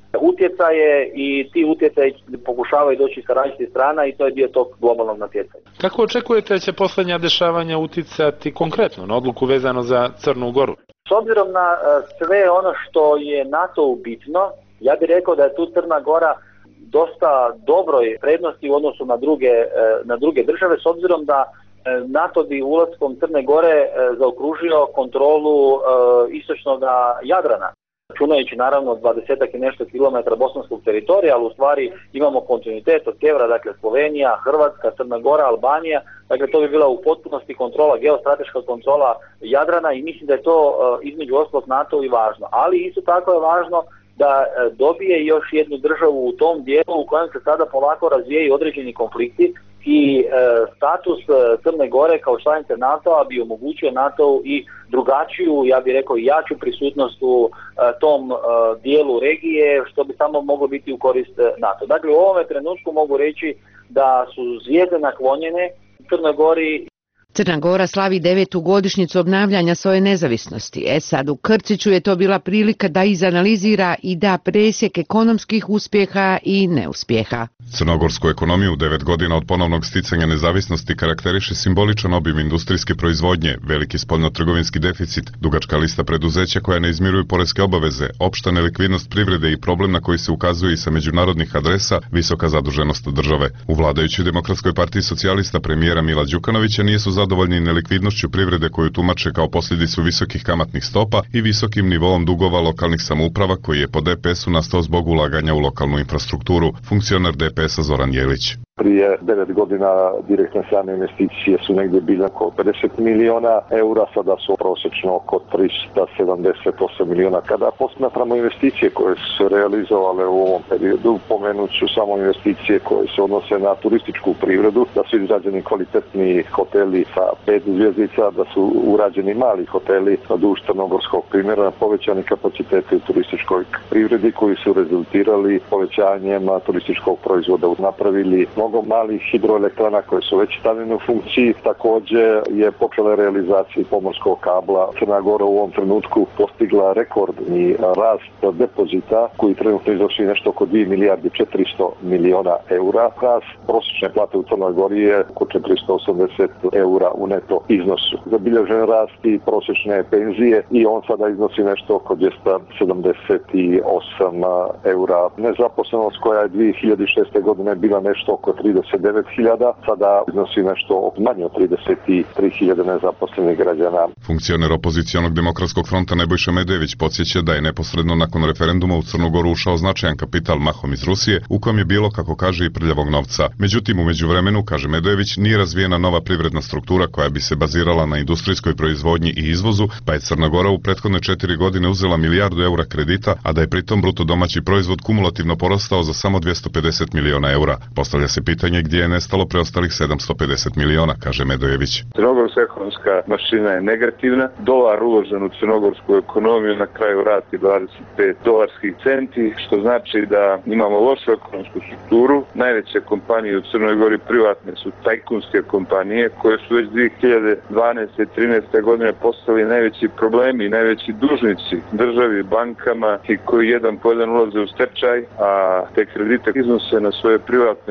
utjecaje i ti utjecaji pokušavaju doći sa različitih strana i to je dio tog globalnog natjecanja. Kako očekujete da će posljednja dešavanja utjecati konkretno na odluku vezano za Crnu Goru? S obzirom na sve ono što je NATO bitno, ja bih rekao da je tu Crna Gora dosta dobroj prednosti u odnosu na druge, na druge države, s obzirom da NATO bi ulaskom Crne Gore zaokružio kontrolu istočnog Jadrana. Računajući naravno dvadesetak i nešto kilometara bosanskog teritorija, ali u stvari imamo kontinuitet od sjevera, dakle Slovenija, Hrvatska, Crna Gora, Albanija, dakle to bi bila u potpunosti kontrola, geostrateška kontrola Jadrana i mislim da je to između ostalog NATO i važno. Ali isto tako je važno da dobije još jednu državu u tom dijelu u kojem se sada polako razvijaju određeni konflikti i e, status Crne Gore kao članice NATO-a bi omogućio NATO-u i drugačiju, ja bih rekao i jaču prisutnost u e, tom e, dijelu regije, što bi samo moglo biti u korist NATO. Dakle, u ovome trenutku mogu reći da su zvijezde naklonjene Crnoj Gori. Crna Gora slavi devetu godišnjicu obnavljanja svoje nezavisnosti. E sad, u Krciću je to bila prilika da izanalizira i da presjek ekonomskih uspjeha i neuspjeha. Crnogorsku ekonomiju u devet godina od ponovnog sticanja nezavisnosti karakteriše simboličan obim industrijske proizvodnje, veliki spoljnotrgovinski deficit, dugačka lista preduzeća koja ne izmiruju poreske obaveze, opšta nelikvidnost privrede i problem na koji se ukazuje i sa međunarodnih adresa, visoka zaduženost države. U vladajućoj Demokratskoj partiji socijalista premijera Mila Đukanovića nisu zadovoljni nelikvidnošću privrede koju tumače kao posljedicu visokih kamatnih stopa i visokim nivoom dugova lokalnih samouprava koji je po D P S-u nastao zbog ulaganja u lokalnu infrastrukturu. Funkcioner D P S-a Zoran Jelić. Prije devet godina direktne strane investicije su negdje bile oko pedeset miliona eura, sada su prosječno oko tristo sedamdeset osam miliona. Kada posmatramo investicije koje su se realizovale u ovom periodu, pomenut ću samo investicije koje se odnose na turističku privredu, da su izrađeni kvalitetni hoteli sa pet zvjezdica, da su urađeni mali hoteli na duž crnogorskog primjera, povećani kapaciteti u turističkoj privredi koji su rezultirali povećanjem turističkog proizvoda, napravili mnogo malih hidroelektrana koje su već stavljene u funkciji. Također je počela realizacija pomorskog kabla. Crna Gora u ovom trenutku postigla rekordni rast depozita koji trenutno iznosi nešto oko dvije milijarde četiristo miliona eura. Rast prosječne plate u Crnoj Gori je oko četiristo osamdeset eura u neto iznosu. Zabilježen rast i prosječne penzije i on sada iznosi nešto oko dvjesto sedamdeset osam eura. Nezaposlenost koja je dvije hiljade šeste godine bila nešto oko trideset devet hiljada, sada iznosi nešto manje od trideset tri hiljade nezaposlenih građana. Funkcioner opozicionog demokratskog fronta Nebojša Medević podsjeća da je neposredno nakon referenduma u Crnu Goru ušao značajan kapital mahom iz Rusije, u kojem je bilo, kako kaže, i prljavog novca. Međutim, u međuvremenu, kaže Medević, nije razvijena nova privredna struktura koja bi se bazirala na industrijskoj proizvodnji i izvozu, pa je Crna Gora u prethodne četiri godine uzela milijardu eura kredita, a da je pritom bruto domaći proizvod kumulativno porastao za samo dvjesto pedeset miliona eura. Postavlja se pitanje gdje je nestalo preostalih sedamsto pedeset miliona, kaže Medojević. Crnogorska ekonomska mašina je negativna. Dolar uložen u crnogorsku ekonomiju na kraju vrati dvadeset pet dolarskih centi, što znači da imamo lošu ekonomsku strukturu. Najveće kompanije u Crnoj Gori privatne su tajkunske kompanije koje su već dvije hiljade dvanaeste i trinaeste godine postali najveći problemi, najveći dužnici državi, bankama i koji jedan po jedan ulaze u stečaj, a te kredite iznose na svoje privatne račune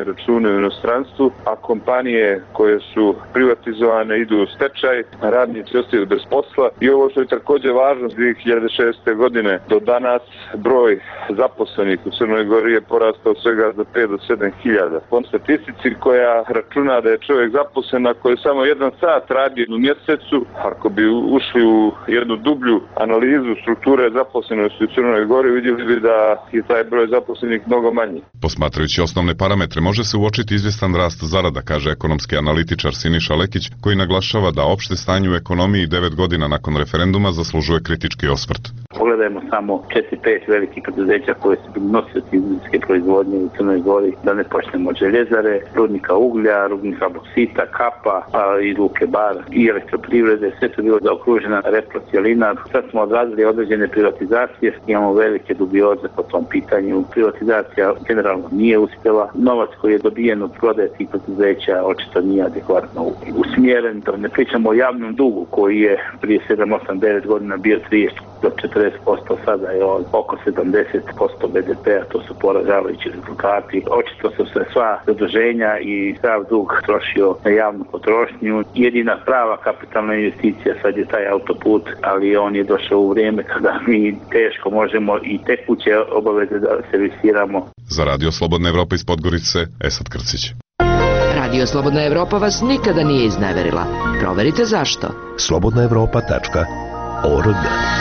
pune u inostranstvu, a kompanije koje su privatizovane idu u stečaj, radnici ostaju bez posla i ovo što je također važno, dvije hiljade šeste. godine do danas broj zaposlenih u Crnoj Gori je porastao svega za pet do sedam hiljada. Po statistici koja računa da je čovjek zaposlen ako je samo jedan sat radi u mjesecu, ako bi ušli u jednu dublju analizu strukture zaposlenosti u Crnoj Gori, vidjeli bi da je taj broj zaposlenih mnogo manji. Posmatrajući osnovne parametre, može se uočiti izvjestan rast zarada, kaže ekonomski analitičar Siniša Lekić, koji naglašava da opšte stanje u ekonomiji devet godina nakon referenduma zaslužuje kritički osvrt. Pogledajmo samo četiri pet velikih preduzeća koje su bili nosioci industrijske proizvodnje u Crnoj Gori, da ne počnemo od željezare, rudnika uglja, rudnika boksita, kapa, pa i luke Bar i elektroprivrede, sve to bilo zaokružena reprocijelina. Sad smo odradili određene privatizacije, imamo velike dubioze po tom pitanju. Privatizacija generalno nije uspjela. Novac koji je dobijen od prodaje tih preduzeća očito nije adekvatno usmjeren. Da ne pričamo o javnom dugu koji je prije sedam, osam, devet godina bio trideset do četrdeset posto, sada je on oko sedamdeset posto be de pea, to su poražavajući rezultati. Očito su se sva zaduženja i sav dug trošio na javnu potrošnju. Jedina prava kapitalna investicija sad je taj autoput, ali on je došao u vrijeme kada mi teško možemo i tekuće obaveze da servisiramo. Za Radio Slobodna Evropa iz Podgorice, Esad Krcić. Radio Slobodna Evropa vas nikada nije izneverila. Proverite zašto. slobodna evropa tačka org.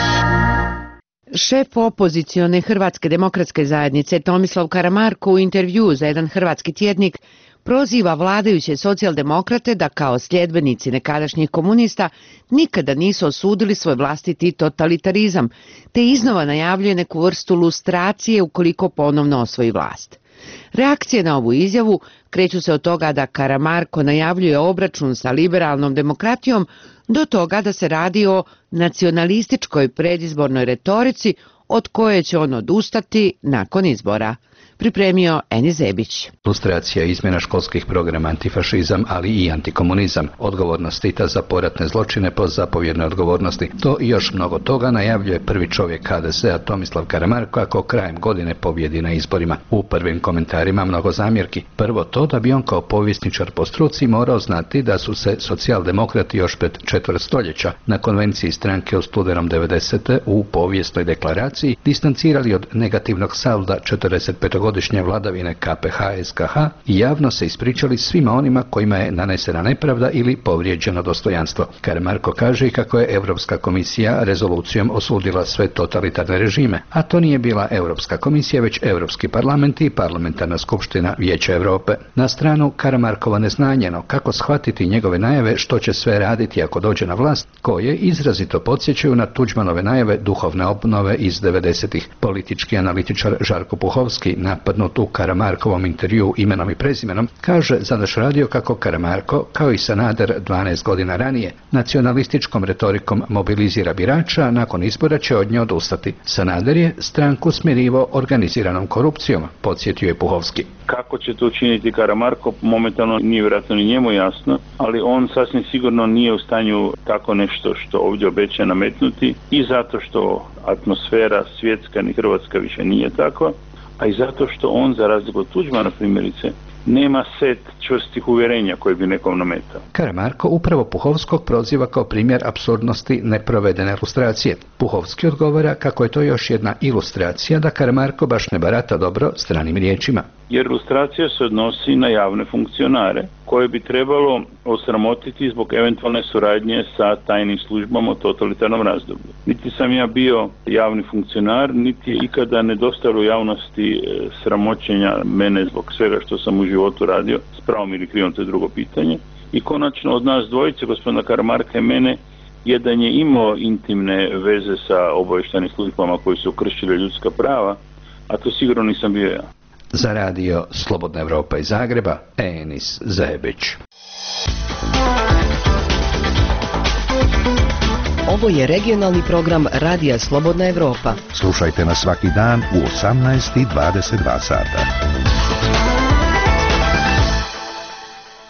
Šef opozicione Hrvatske demokratske zajednice Tomislav Karamarko u intervjuu za jedan hrvatski tjednik proziva vladajuće socijaldemokrate da kao sljedbenici nekadašnjih komunista nikada nisu osudili svoj vlastiti totalitarizam, te iznova najavljuje neku vrstu lustracije ukoliko ponovno osvoji vlast. Reakcije na ovu izjavu kreću se od toga da Karamarko najavljuje obračun sa liberalnom demokratijom do toga da se radi o nacionalističkoj predizbornoj retorici od koje će on odustati nakon izbora. Pripremio Eni Zebić. Lustracija, izmjena školskih programa, antifašizam, ali i antikomunizam, odgovornost Tita za poratne zločine po zapovjednoj odgovornosti. To i još mnogo toga najavljuje prvi čovjek ha de zea Tomislav Karamarko ako krajem godine pobjedi na izborima. U prvim komentarima mnogo zamjerki. Prvo to da bi on kao povjesničar po struci morao znati da su se socijaldemokrati još pred četvrt stoljeća na konvenciji stranke u studenom devedesete u povijesnoj deklaraciji distancirali od negativnog salda četrdeset petogodišnje vladavine ka pe ha es ka ha i javno se ispričali svima onima kojima je nanesena nepravda ili povrijeđeno dostojanstvo. Karamarko kaže i kako je Europska komisija rezolucijom osudila sve totalitarne režime, a to nije bila Europska komisija, već Europski parlament i Parlamentarna skupština Vijeća Europe. Na stranu Karamarkova neznanjeno kako shvatiti njegove najave što će sve raditi ako dođe na vlast, koje izrazito podsjećaju na Tuđmanove najave duhovne obnove iz devedesetih. Politički analitičar Žarko Puhovski, napadnut u Karamarkovom intervjuu imenom i prezimenom, kaže za naš radio kako Karamarko, kao i Sanader dvanaest godina ranije, nacionalističkom retorikom mobilizira birača, nakon izbora će od nje odustati. Sanader je stranku smirivo organiziranom korupcijom, podsjetio je Puhovski. Kako će to učiniti Karamarko, momentalno nije vjerojatno ni njemu jasno, ali on sasvim sigurno nije u stanju tako nešto što ovdje obeća nametnuti i zato što atmosfera svjetska ni hrvatska više nije takva, a i zato što on, za razliku od Tuđmana primjerice, nema set čvrstih uvjerenja koje bi nekom nametao. Karamarko upravo Puhovskog proziva kao primjer apsurdnosti neprovedene lustracije. Puhovski odgovara kako je to još jedna ilustracija da Karamarko baš ne barata dobro stranim riječima. Jer lustracija se odnosi na javne funkcionare koje bi trebalo osramotiti zbog eventualne suradnje sa tajnim službama u totalitarnom razdoblju. Niti sam ja bio javni funkcionar, niti je ikada nedostajalo javnosti sramoćenja mene zbog svega što sam u životu radio, s pravom ili krivom, to je drugo pitanje. I konačno od nas dvojice, gospodina Karamarka i mene, jedan je imao intimne veze sa obavještajnim službama koji su kršili ljudska prava, a to sigurno nisam bio ja. Za radio Slobodna Evropa iz Zagreba, Enis Zebić. Ovo je regionalni program Radija Slobodna Evropa. Slušajte nas svaki dan u osamnaest i dvadeset dva sata.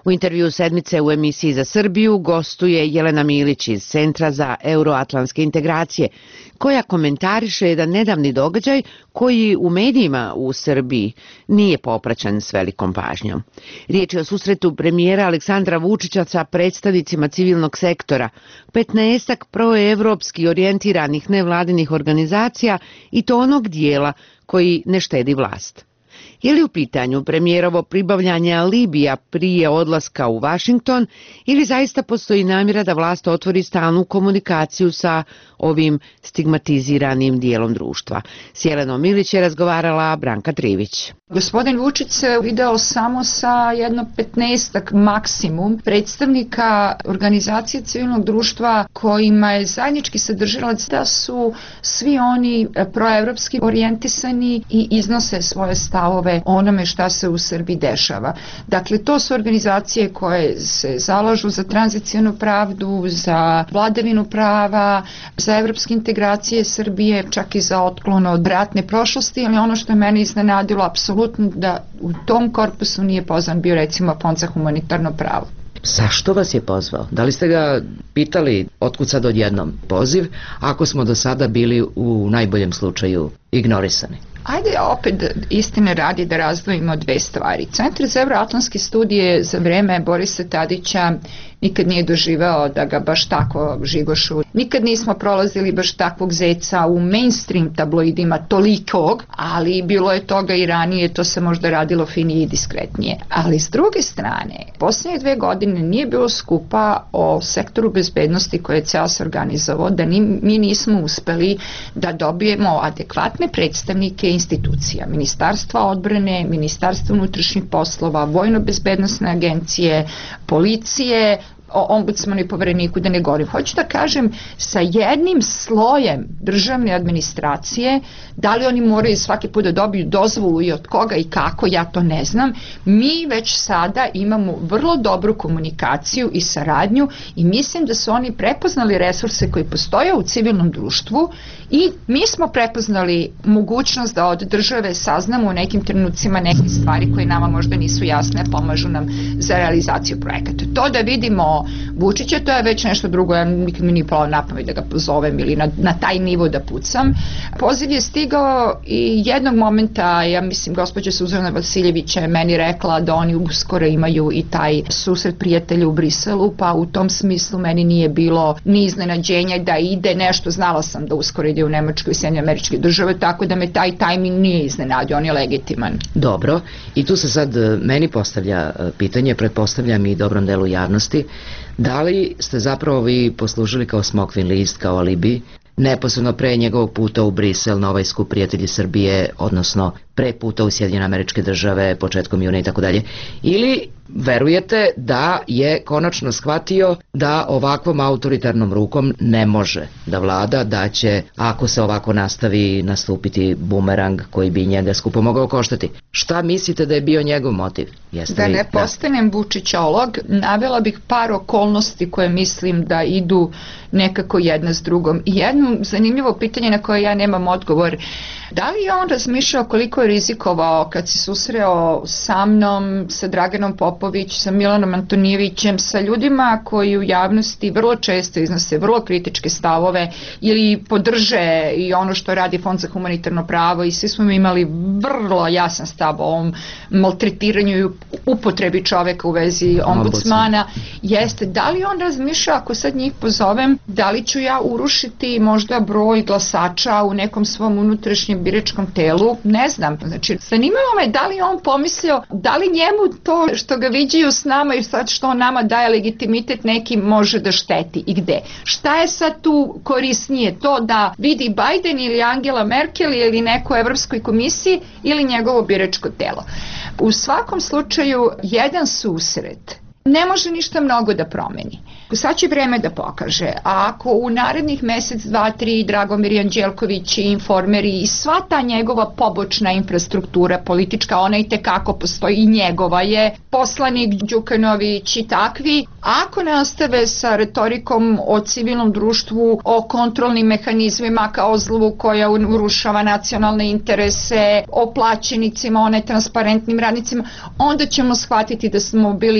U intervju sedmice u emisiji za Srbiju gostuje Jelena Milić iz Centra za euroatlantske integracije, koja komentariše jedan nedavni događaj koji u medijima u Srbiji nije popraćen s velikom pažnjom. Riječ je o susretu premijera Aleksandra Vučića sa predstavnicima civilnog sektora, petnaestak proevropski orijentiranih nevladinih organizacija i to onog dijela koji ne štedi vlast. Je li u pitanju premijerovo pribavljanje alibija prije odlaska u Vašington ili zaista postoji namjera da vlast otvori stalnu komunikaciju sa ovim stigmatiziranim dijelom društva? S Jelenom Milić je razgovarala Branka Trivić. Gospodin Vučić se video samo sa jedno petnaestak maksimum predstavnika organizacije civilnog društva kojima je zajednički sadržalac da su svi oni proevropski orijentisani i iznose svoje stavove onome šta se u Srbiji dešava. Dakle, to su organizacije koje se zalažu za tranzicijnu pravdu, za vladavinu prava, za evropske integracije Srbije, čak i za otklon od ratne prošlosti, ali ono što je mene iznenadilo apsolutno da u tom korpusu nije pozvan bio recimo Fond za humanitarno pravo. Zašto vas je pozvao? Da li ste ga pitali otkud sad odjednom poziv, ako smo do sada bili u najboljem slučaju ignorisani? Ajde opet istine radi da razdvojimo dve stvari. Centar za euroatlantske studije za vreme Borisa Tadića nikad nije doživeo da ga baš tako žigošu. Nikad nismo prolazili baš takvog zeca u mainstream tabloidima tolikog, ali bilo je toga i ranije, to se možda radilo finije i diskretnije. Ali s druge strane, posljednje dve godine nije bilo skupa o sektoru bezbednosti koje je ceo se organizovao, da ni, mi nismo uspeli da dobijemo adekvatne predstavnike institucija, Ministarstva odbrane, Ministarstva unutrašnjih poslova, Vojno-bezbednosne agencije, policije, o ombudsmanu i povereniku da ne govorim. Hoću da kažem, sa jednim slojem državne administracije, da li oni moraju svaki put da dobiju dozvolu i od koga i kako, ja to ne znam, mi već sada imamo vrlo dobru komunikaciju i saradnju i mislim da su oni prepoznali resurse koji postoje u civilnom društvu i mi smo prepoznali mogućnost da od države saznamo u nekim trenucima neke stvari koje nama možda nisu jasne, pomažu nam za realizaciju projekata. To da vidimo Vučića, to je već nešto drugo, ja nikad mi nije palo na pamet da ga pozovem ili na, na taj nivo da pucam. Poziv je stigao i jednog momenta, ja mislim, gospođa Suzana Vasiljević je meni rekla da oni uskoro imaju i taj susret prijatelja u Briselu, pa u tom smislu meni nije bilo ni iznenađenja da ide nešto, znala sam da uskoro ide u Nemačkoj i Sjedinjene Američke Države, tako da me taj tajming nije iznenadio, on je legitiman. Dobro, i tu se sad meni postavlja pitanje, pretpostavljam i dobrom delu javnosti, da li ste zapravo vi poslužili kao smokvin list, kao alibi, neposredno pre njegovog puta u Brisel na ovaj skup prijatelji Srbije, odnosno pre puta u Sjedinjene Američke Države, početkom juna i tako dalje, ili verujete da je konačno shvatio da ovakvom autoritarnom rukom ne može da vlada, da će, ako se ovako nastavi, nastupiti bumerang koji bi njega skupo mogao koštati? Šta mislite da je bio njegov motiv? Jeste da li, ne postanem da. Vučićolog, navela bih par okolnosti koje mislim da idu nekako jedna s drugom. I jedno zanimljivo pitanje na koje ja nemam odgovor. Da li je on razmišljao koliko je rizikovao kad se susreo sa mnom, sa Draganom Popović, sa Milanom Antonijevićem, sa ljudima koji u javnosti vrlo često iznose vrlo kritičke stavove ili podrže i ono što radi Fond za humanitarno pravo i svi smo imali vrlo jasan stav o ovom maltretiranju i upotrebi čoveka u vezi ombudsmana. Jeste, da li on razmišljao ako sad njih pozovem, da li ću ja urušiti možda broj glasača u nekom svom unutrašnjem biračkom telu, ne znam. Znači, zanimalo me da li on pomislio, da li njemu to što ga viđaju s nama i sad što on nama daje legitimitet neki može da šteti i gde. Šta je sad tu korisnije? To da vidi Biden ili Angela Merkel ili neko u Evropskoj komisiji ili njegovo biračko telo. U svakom slučaju, jedan susret ne može ništa mnogo da promeni. Sad će vreme da pokaže. A ako u narednih mesec, dva, tri Dragomir Anđelković i Informeri i sva ta njegova pobočna infrastruktura politička, ona i tekako postoji i njegova je, poslanik Đukanović i takvi, ako nastave sa retorikom o civilnom društvu, o kontrolnim mehanizmima kao zlu koja urušava nacionalne interese, o plaćenicima, o netransparentnim radnicima, onda ćemo shvatiti da smo bili tog jednog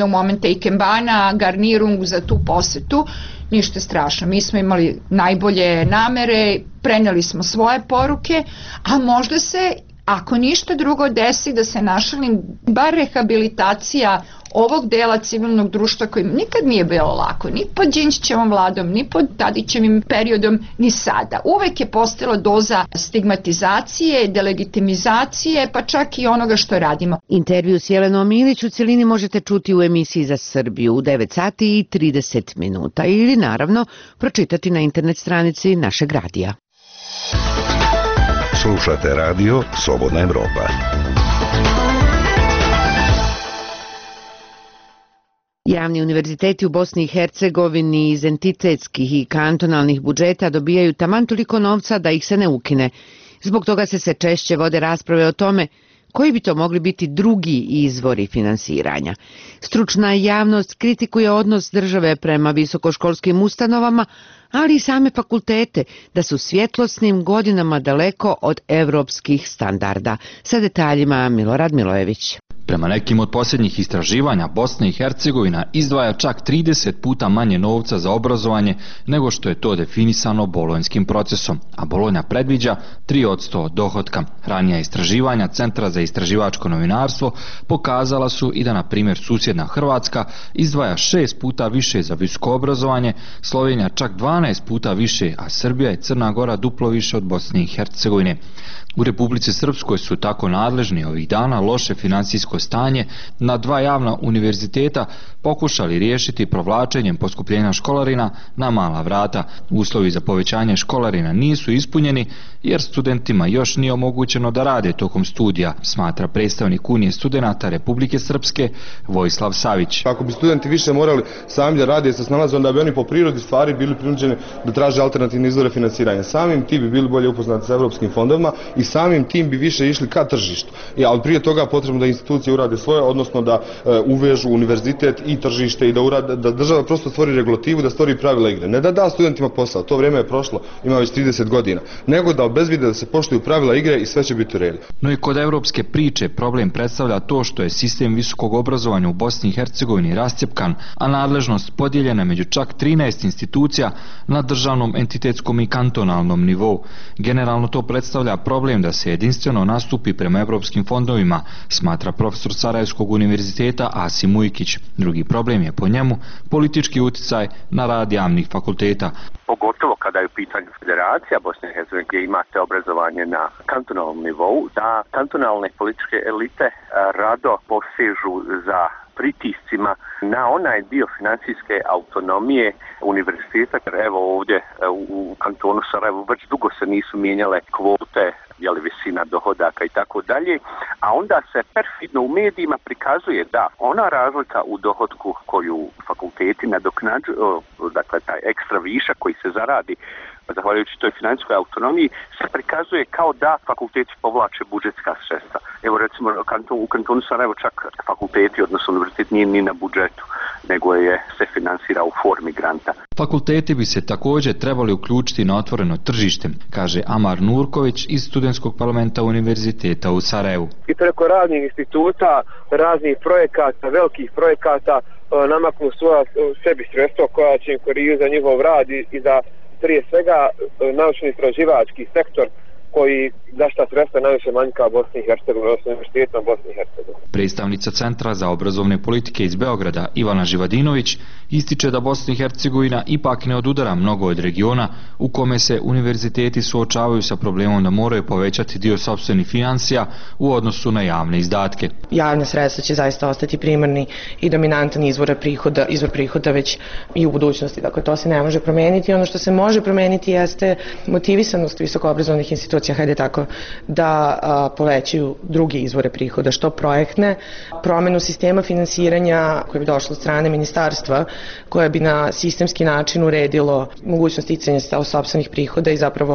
jednog momenta i Kembana, Garnirung za tu posetu. Ništa strašno, mi smo imali najbolje namere, preneli smo svoje poruke, a možda se, ako ništa drugo desi, da se našalim, bar rehabilitacija ovog dela civilnog društva koji nikad nije bilo lako, ni pod Đinđićevom vladom, ni pod Tadićevim periodom, ni sada. Uvek je postala doza stigmatizacije, delegitimizacije, pa čak i onoga što radimo. Intervju s Jelenom Ilić u cijelini možete čuti u emisiji za Srbiju u devet sati i trideset minuta ili naravno pročitati na internet stranici našeg radija. Slušate radio Slobodna Evropa. Javni univerziteti u Bosni i Hercegovini iz entitetskih i kantonalnih budžeta dobijaju taman toliko novca da ih se ne ukine. Zbog toga se se češće vode rasprave o tome koji bi to mogli biti drugi izvori finansiranja. Stručna javnost kritikuje odnos države prema visokoškolskim ustanovama, ali i same fakultete, da su svjetlosnim godinama daleko od evropskih standarda. Sa detaljima Milorad Milojević. Prema nekim od posljednjih istraživanja, Bosna i Hercegovina izdvaja čak trideset puta manje novca za obrazovanje nego što je to definisano bolonjskim procesom, a Bolonja predviđa tri posto od dohotka. Ranija istraživanja Centra za istraživačko novinarstvo pokazala su i da, na primjer, susjedna Hrvatska izdvaja šest puta više za visoko obrazovanje, Slovenija čak dvanaest puta više, a Srbija i Crna Gora duplo više od Bosne i Hercegovine. U Republici Srpskoj su tako nadležni ovih dana loše finansijsko stanje na dva javna univerziteta pokušali riješiti provlačenjem poskupljenja školarina na mala vrata. Uslovi za povećanje školarina nisu ispunjeni jer studentima još nije omogućeno da rade tokom studija, smatra predstavnik Unije studenata Republike Srpske Vojislav Savić. Ako bi studenti više morali sami da rade i se snalaze, onda bi oni po prirodi stvari bili prinuđeni da traže alternativne izvore finansiranja. Samim tim bi bili bolje upoznati sa evropskim fondovima i samim tim bi više išli ka tržištu. I, ali prije toga potrebno da institucije urade svoje, odnosno da e, uvežu univerzitet i tržište i da, urade, da država prosto stvori regulativu, da stvori pravila igre. Ne da da studentima posao, to vrijeme je prošlo, ima već trideset godina, nego da obezbide da se poštuju pravila igre i sve će biti u redu. No i kod evropske priče problem predstavlja to što je sistem visokog obrazovanja u Bosni i Hercegovini rascjepkan, a nadležnost podijeljena među čak trinaest institucija na državnom, entitetskom i kantonalnom nivou. Generalno to predstavlja problem da se jedinstveno nastupi prema evropskim fondovima, smatra profesor Sarajevskog univerziteta Asim Ujkić. Drugi problem je po njemu politički uticaj na rad javnih fakulteta. Pogotovo kada je u pitanju Federacija Bosne i Hercegovine gdje imate obrazovanje na kantonalnom nivou, da kantonalne političke elite rado posežu za pritiscima na onaj dio financijske autonomije univerziteta. Evo ovdje u kantonu Sarajevo već dugo se nisu mijenjale kvote, jeli, visina dohodaka i tako dalje, a onda se perfidno u medijima prikazuje da ona razlika u dohodku koju fakulteti nadoknađuju, dakle taj ekstra višak koji se zaradi zahvaljujući toj financijskoj autonomiji, se prikazuje kao da fakulteti povlače budžetska sredstva. Evo recimo u kantonu Sarajevo čak fakulteti, odnosno univerzitet, nije ni na budžetu, nego je se finansira u formi granta. Fakulteti bi se također trebali uključiti na otvoreno tržište, kaže Amar Nurković iz Studentskog parlamenta Univerziteta u Sarajevu. I preko raznih instituta, raznih projekata, velikih projekata namaknu svoja sebi sredstva koja će im koristiti za njihov rad i, i za prije svega naučno-istraživački sektor koji zašta sredstva najviše manjka Bosni i Hercegovini, odnosno Univerzitetom Bosni i Hercegovini. Predstavnica Centra za obrazovne politike iz Beograda Ivana Živadinović ističe da Bosna i Hercegovina ipak ne odudara mnogo od regiona u kome se univerziteti suočavaju sa problemom da moraju povećati dio sopstvenih financija u odnosu na javne izdatke. Javne sredstva će zaista ostati primarni i dominantan izvor prihoda, izvor prihoda već i u budućnosti. Dakle, to se ne može promijeniti. Ono što se može promijeniti jeste motivisanost visokoobrazovnih institucija, hajde tako, da a, povećaju drugi izvore prihoda, što projektne, promenu sistema finansiranja koje bi došlo od strane ministarstva, koje bi na sistemski način uredilo mogućnost sticanja sopstvenih prihoda i zapravo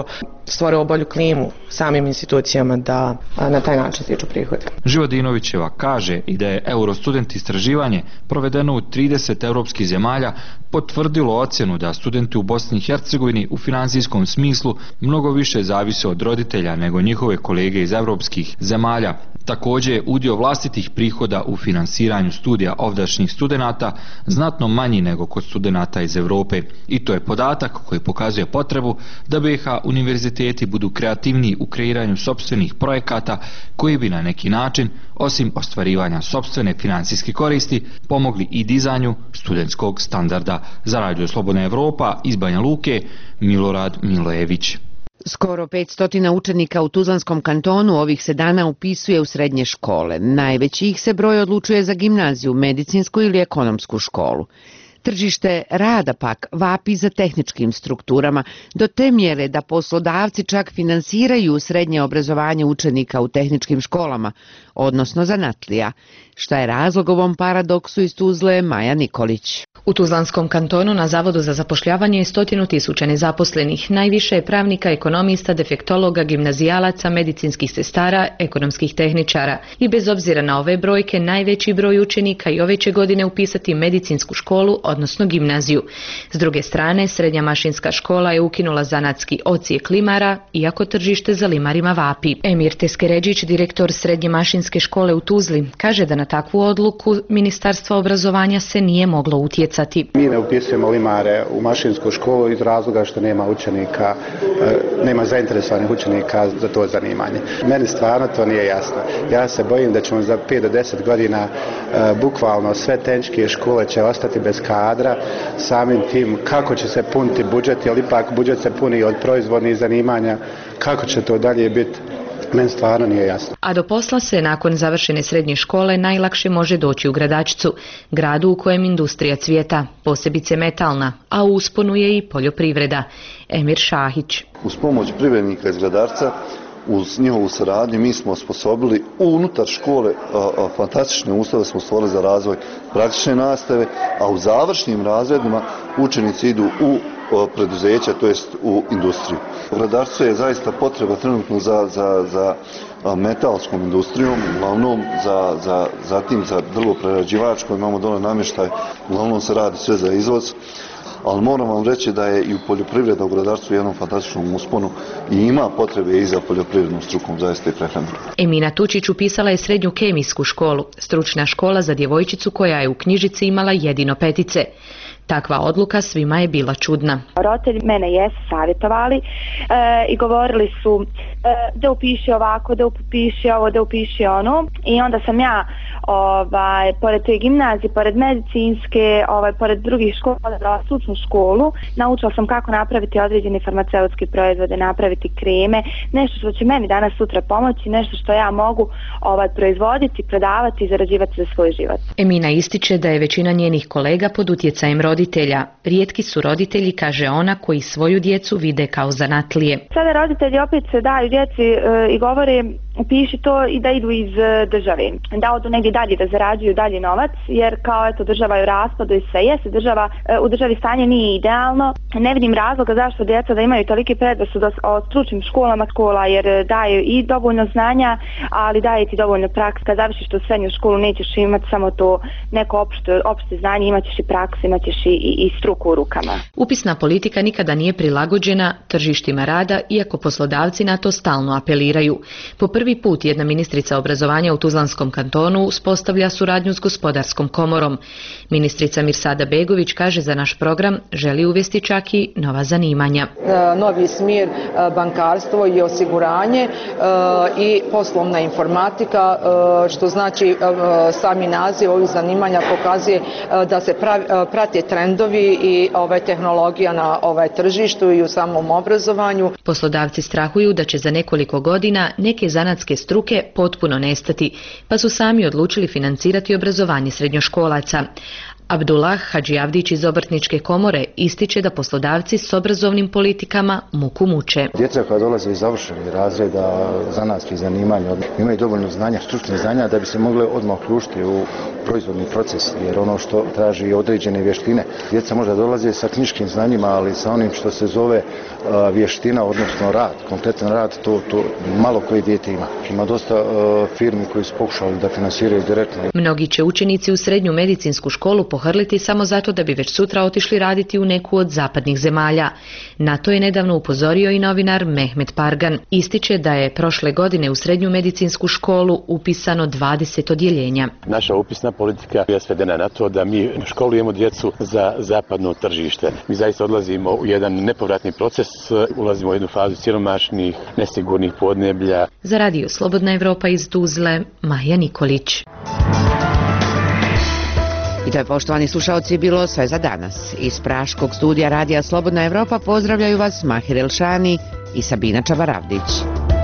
stvore bolju klimu samim institucijama da na taj način stiču prihode. Živodinovićeva kaže i da je Eurostudent istraživanje provedeno u trideset europskih zemalja potvrdilo ocjenu da studenti u Bosni i Hercegovini u finansijskom smislu mnogo više zavise od roditelja nego njihove kolege iz europskih zemalja. Također je udio vlastitih prihoda u finansiranju studija ovdašnjih studenata znatno manji nego kod studenata iz Europe i to je podatak koji pokazuje potrebu da B i H univerziteti budu kreativniji u kreiranju sopstvenih projekata koji bi na neki način, osim ostvarivanja sopstvene financijske koristi, pomogli i dizanju studentskog standarda. Za Radio Slobodna Evropa iz Banja Luke, Milorad Milojević. Skoro petsto učenika u Tuzlanskom kantonu ovih se dana upisuje u srednje škole. Najveći ih se broj odlučuje za gimnaziju, medicinsku ili ekonomsku školu. Tržište rada pak vapi za tehničkim strukturama do te mjere da poslodavci čak finansiraju srednje obrazovanje učenika u tehničkim školama, odnosno zanatlija. Šta je razlog ovom paradoksu iz Tuzle, Maja Nikolić. U Tuzlanskom kantonu na Zavodu za zapošljavanje je stotinu tisuća nezaposlenih. Najviše je pravnika, ekonomista, defektologa, gimnazijalaca, medicinskih sestara, ekonomskih tehničara. I bez obzira na ove brojke, najveći broj učenika i ove će godine upisati medicinsku školu, odnosno gimnaziju. S druge strane, srednja mašinska škola je ukinula zanatski odsjek limara, iako tržište za limarima vapi. Emir Teskeređić, direktor srednje mašinske škole u Tuzli, kaže da na takvu odluku Ministarstva obrazovanja se nije moglo utjecati. Mi ne upisujemo limare u mašinsku školu iz razloga što nema učenika, nema zainteresovanih učenika za to zanimanje. Meni stvarno to nije jasno. Ja se bojim da ćemo za pet do deset godina bukvalno sve tehničke škole će ostati bez kadra, samim tim kako će se puniti budžet, jer ipak budžet se puni od proizvodnih zanimanja, kako će to dalje biti. Meni stvarno nije jasno. A do posla se nakon završene srednje škole najlakše može doći u Gradačcu, gradu u kojem industrija cvijeta, posebice metalna, a u usponu je i poljoprivreda. Emir Šahić. Uz pomoć privrednika iz Gradarca, uz njihovu saradnju mi smo osposobili unutar škole a, a, fantastične uslove smo stvorili za razvoj praktične nastave, a u završnim razredima učenici idu u a, preduzeća, to jest u industriju. U Gradarcu je zaista potreba trenutno za, za, za a, metalskom industrijom, uglavnom za, za, zatim za drvoprerađivačko, imamo dole namještaj, uglavnom se radi sve za izvoz. Ali moram vam reći da je i u poljoprivreda u Gradarcu u jednom fantastičnom usponu i ima potrebe i za poljoprivrednom strukom, zaista i prehranu. Emina Tučić upisala je srednju kemijsku školu, stručna škola za djevojčicu koja je u knjižici imala jedino petice. Takva odluka svima je bila čudna. Roditelji mene jesu savjetovali e, i govorili su e, da upiši ovako, da upiši ovo, da upiši ono. I onda sam ja, ovaj, pored te gimnazije, pored medicinske, ovaj, pored drugih škola, odabrala stručnu školu. Naučila sam kako napraviti određene farmaceutske proizvode, napraviti kreme, nešto što će meni danas sutra pomoći, nešto što ja mogu ovaj, proizvoditi, prodavati i zarađivati za svoj život. Emina ističe da je većina njenih kolega pod utjecajem roditelja. Rijetki su roditelji, kaže ona, koji svoju djecu vide kao zanatlije. Sada roditelji opet se daju djeci e, i govore upiši to i da idu iz e, države, da odu negdje dalje, da zarađuju dalje novac, jer kao eto država je u raspadu i sve jeste, država, e, u državi stanje nije idealno. Ne vidim razloga zašto djeca da imaju toliki predrasud o stručnim školama škola, jer daju i dovoljno znanja, ali daje ti dovoljno praksa. Kad završiš tu srednju školu nećeš imati samo to neko opšte, opšte znanje, imat ćeš i praksu, imat ćeš i, i, i struku u rukama. Upisna politika nikada nije prilagođena tržištima rada, iako poslodavci na to stalno apeliraju. Po prvi put jedna ministrica obrazovanja u Tuzlanskom kantonu uspostavlja suradnju s gospodarskom komorom. Ministrica Mirsada Begović kaže za naš program želi uvesti čak i nova zanimanja. Novi smjer bankarstvo i osiguranje i poslovna informatika, što znači sami naziv ovih zanimanja pokazuje da se prate trendovi i ove tehnologija na ovaj tržištu i u samom obrazovanju. Poslodavci strahuju da će za nekoliko godina neke zanatske struke potpuno nestati, pa su sami odlučili financirati obrazovanje srednjoškolaca. Abdullah Hadžijavdić iz Obrtničke komore ističe da poslodavci s obrazovnim politikama muku muče. Djeca koja dolaze iz završenih razreda zanatskih zanimanja imaju dovoljno znanja, stručnih znanja da bi se mogli odmah uključiti u proizvodni proces, jer ono što traži određene vještine. Djeca možda dolaze sa knjiškim znanjima, ali sa onim što se zove a, vještina, odnosno rad, konkretan rad, to, to malo koji dijete ima. Ima dosta a, firmi koji su pokušali da finansiraju direktno. Mnogi će učenici u srednju medicinsku školu pohrliti samo zato da bi već sutra otišli raditi u neku od zapadnih zemalja. Na to je nedavno upozorio i novinar Mehmet Pargan. Ističe da je prošle godine u srednju medicinsku školu upisano dvadeset odjeljenja. Naša upisna politika je svedena na to da mi školujemo djecu za zapadno tržište. Mi zaista odlazimo u jedan nepovratni proces, ulazimo u jednu fazu siromašnih, nesigurnih podneblja. Za Radio Slobodna Evropa iz Tuzle, Maja Nikolić. I to je, poštovani slušaoci, bilo sve za danas. Iz praškog studija Radija Slobodna Evropa pozdravljaju vas Mahir Elšani i Sabina Čabaravdić.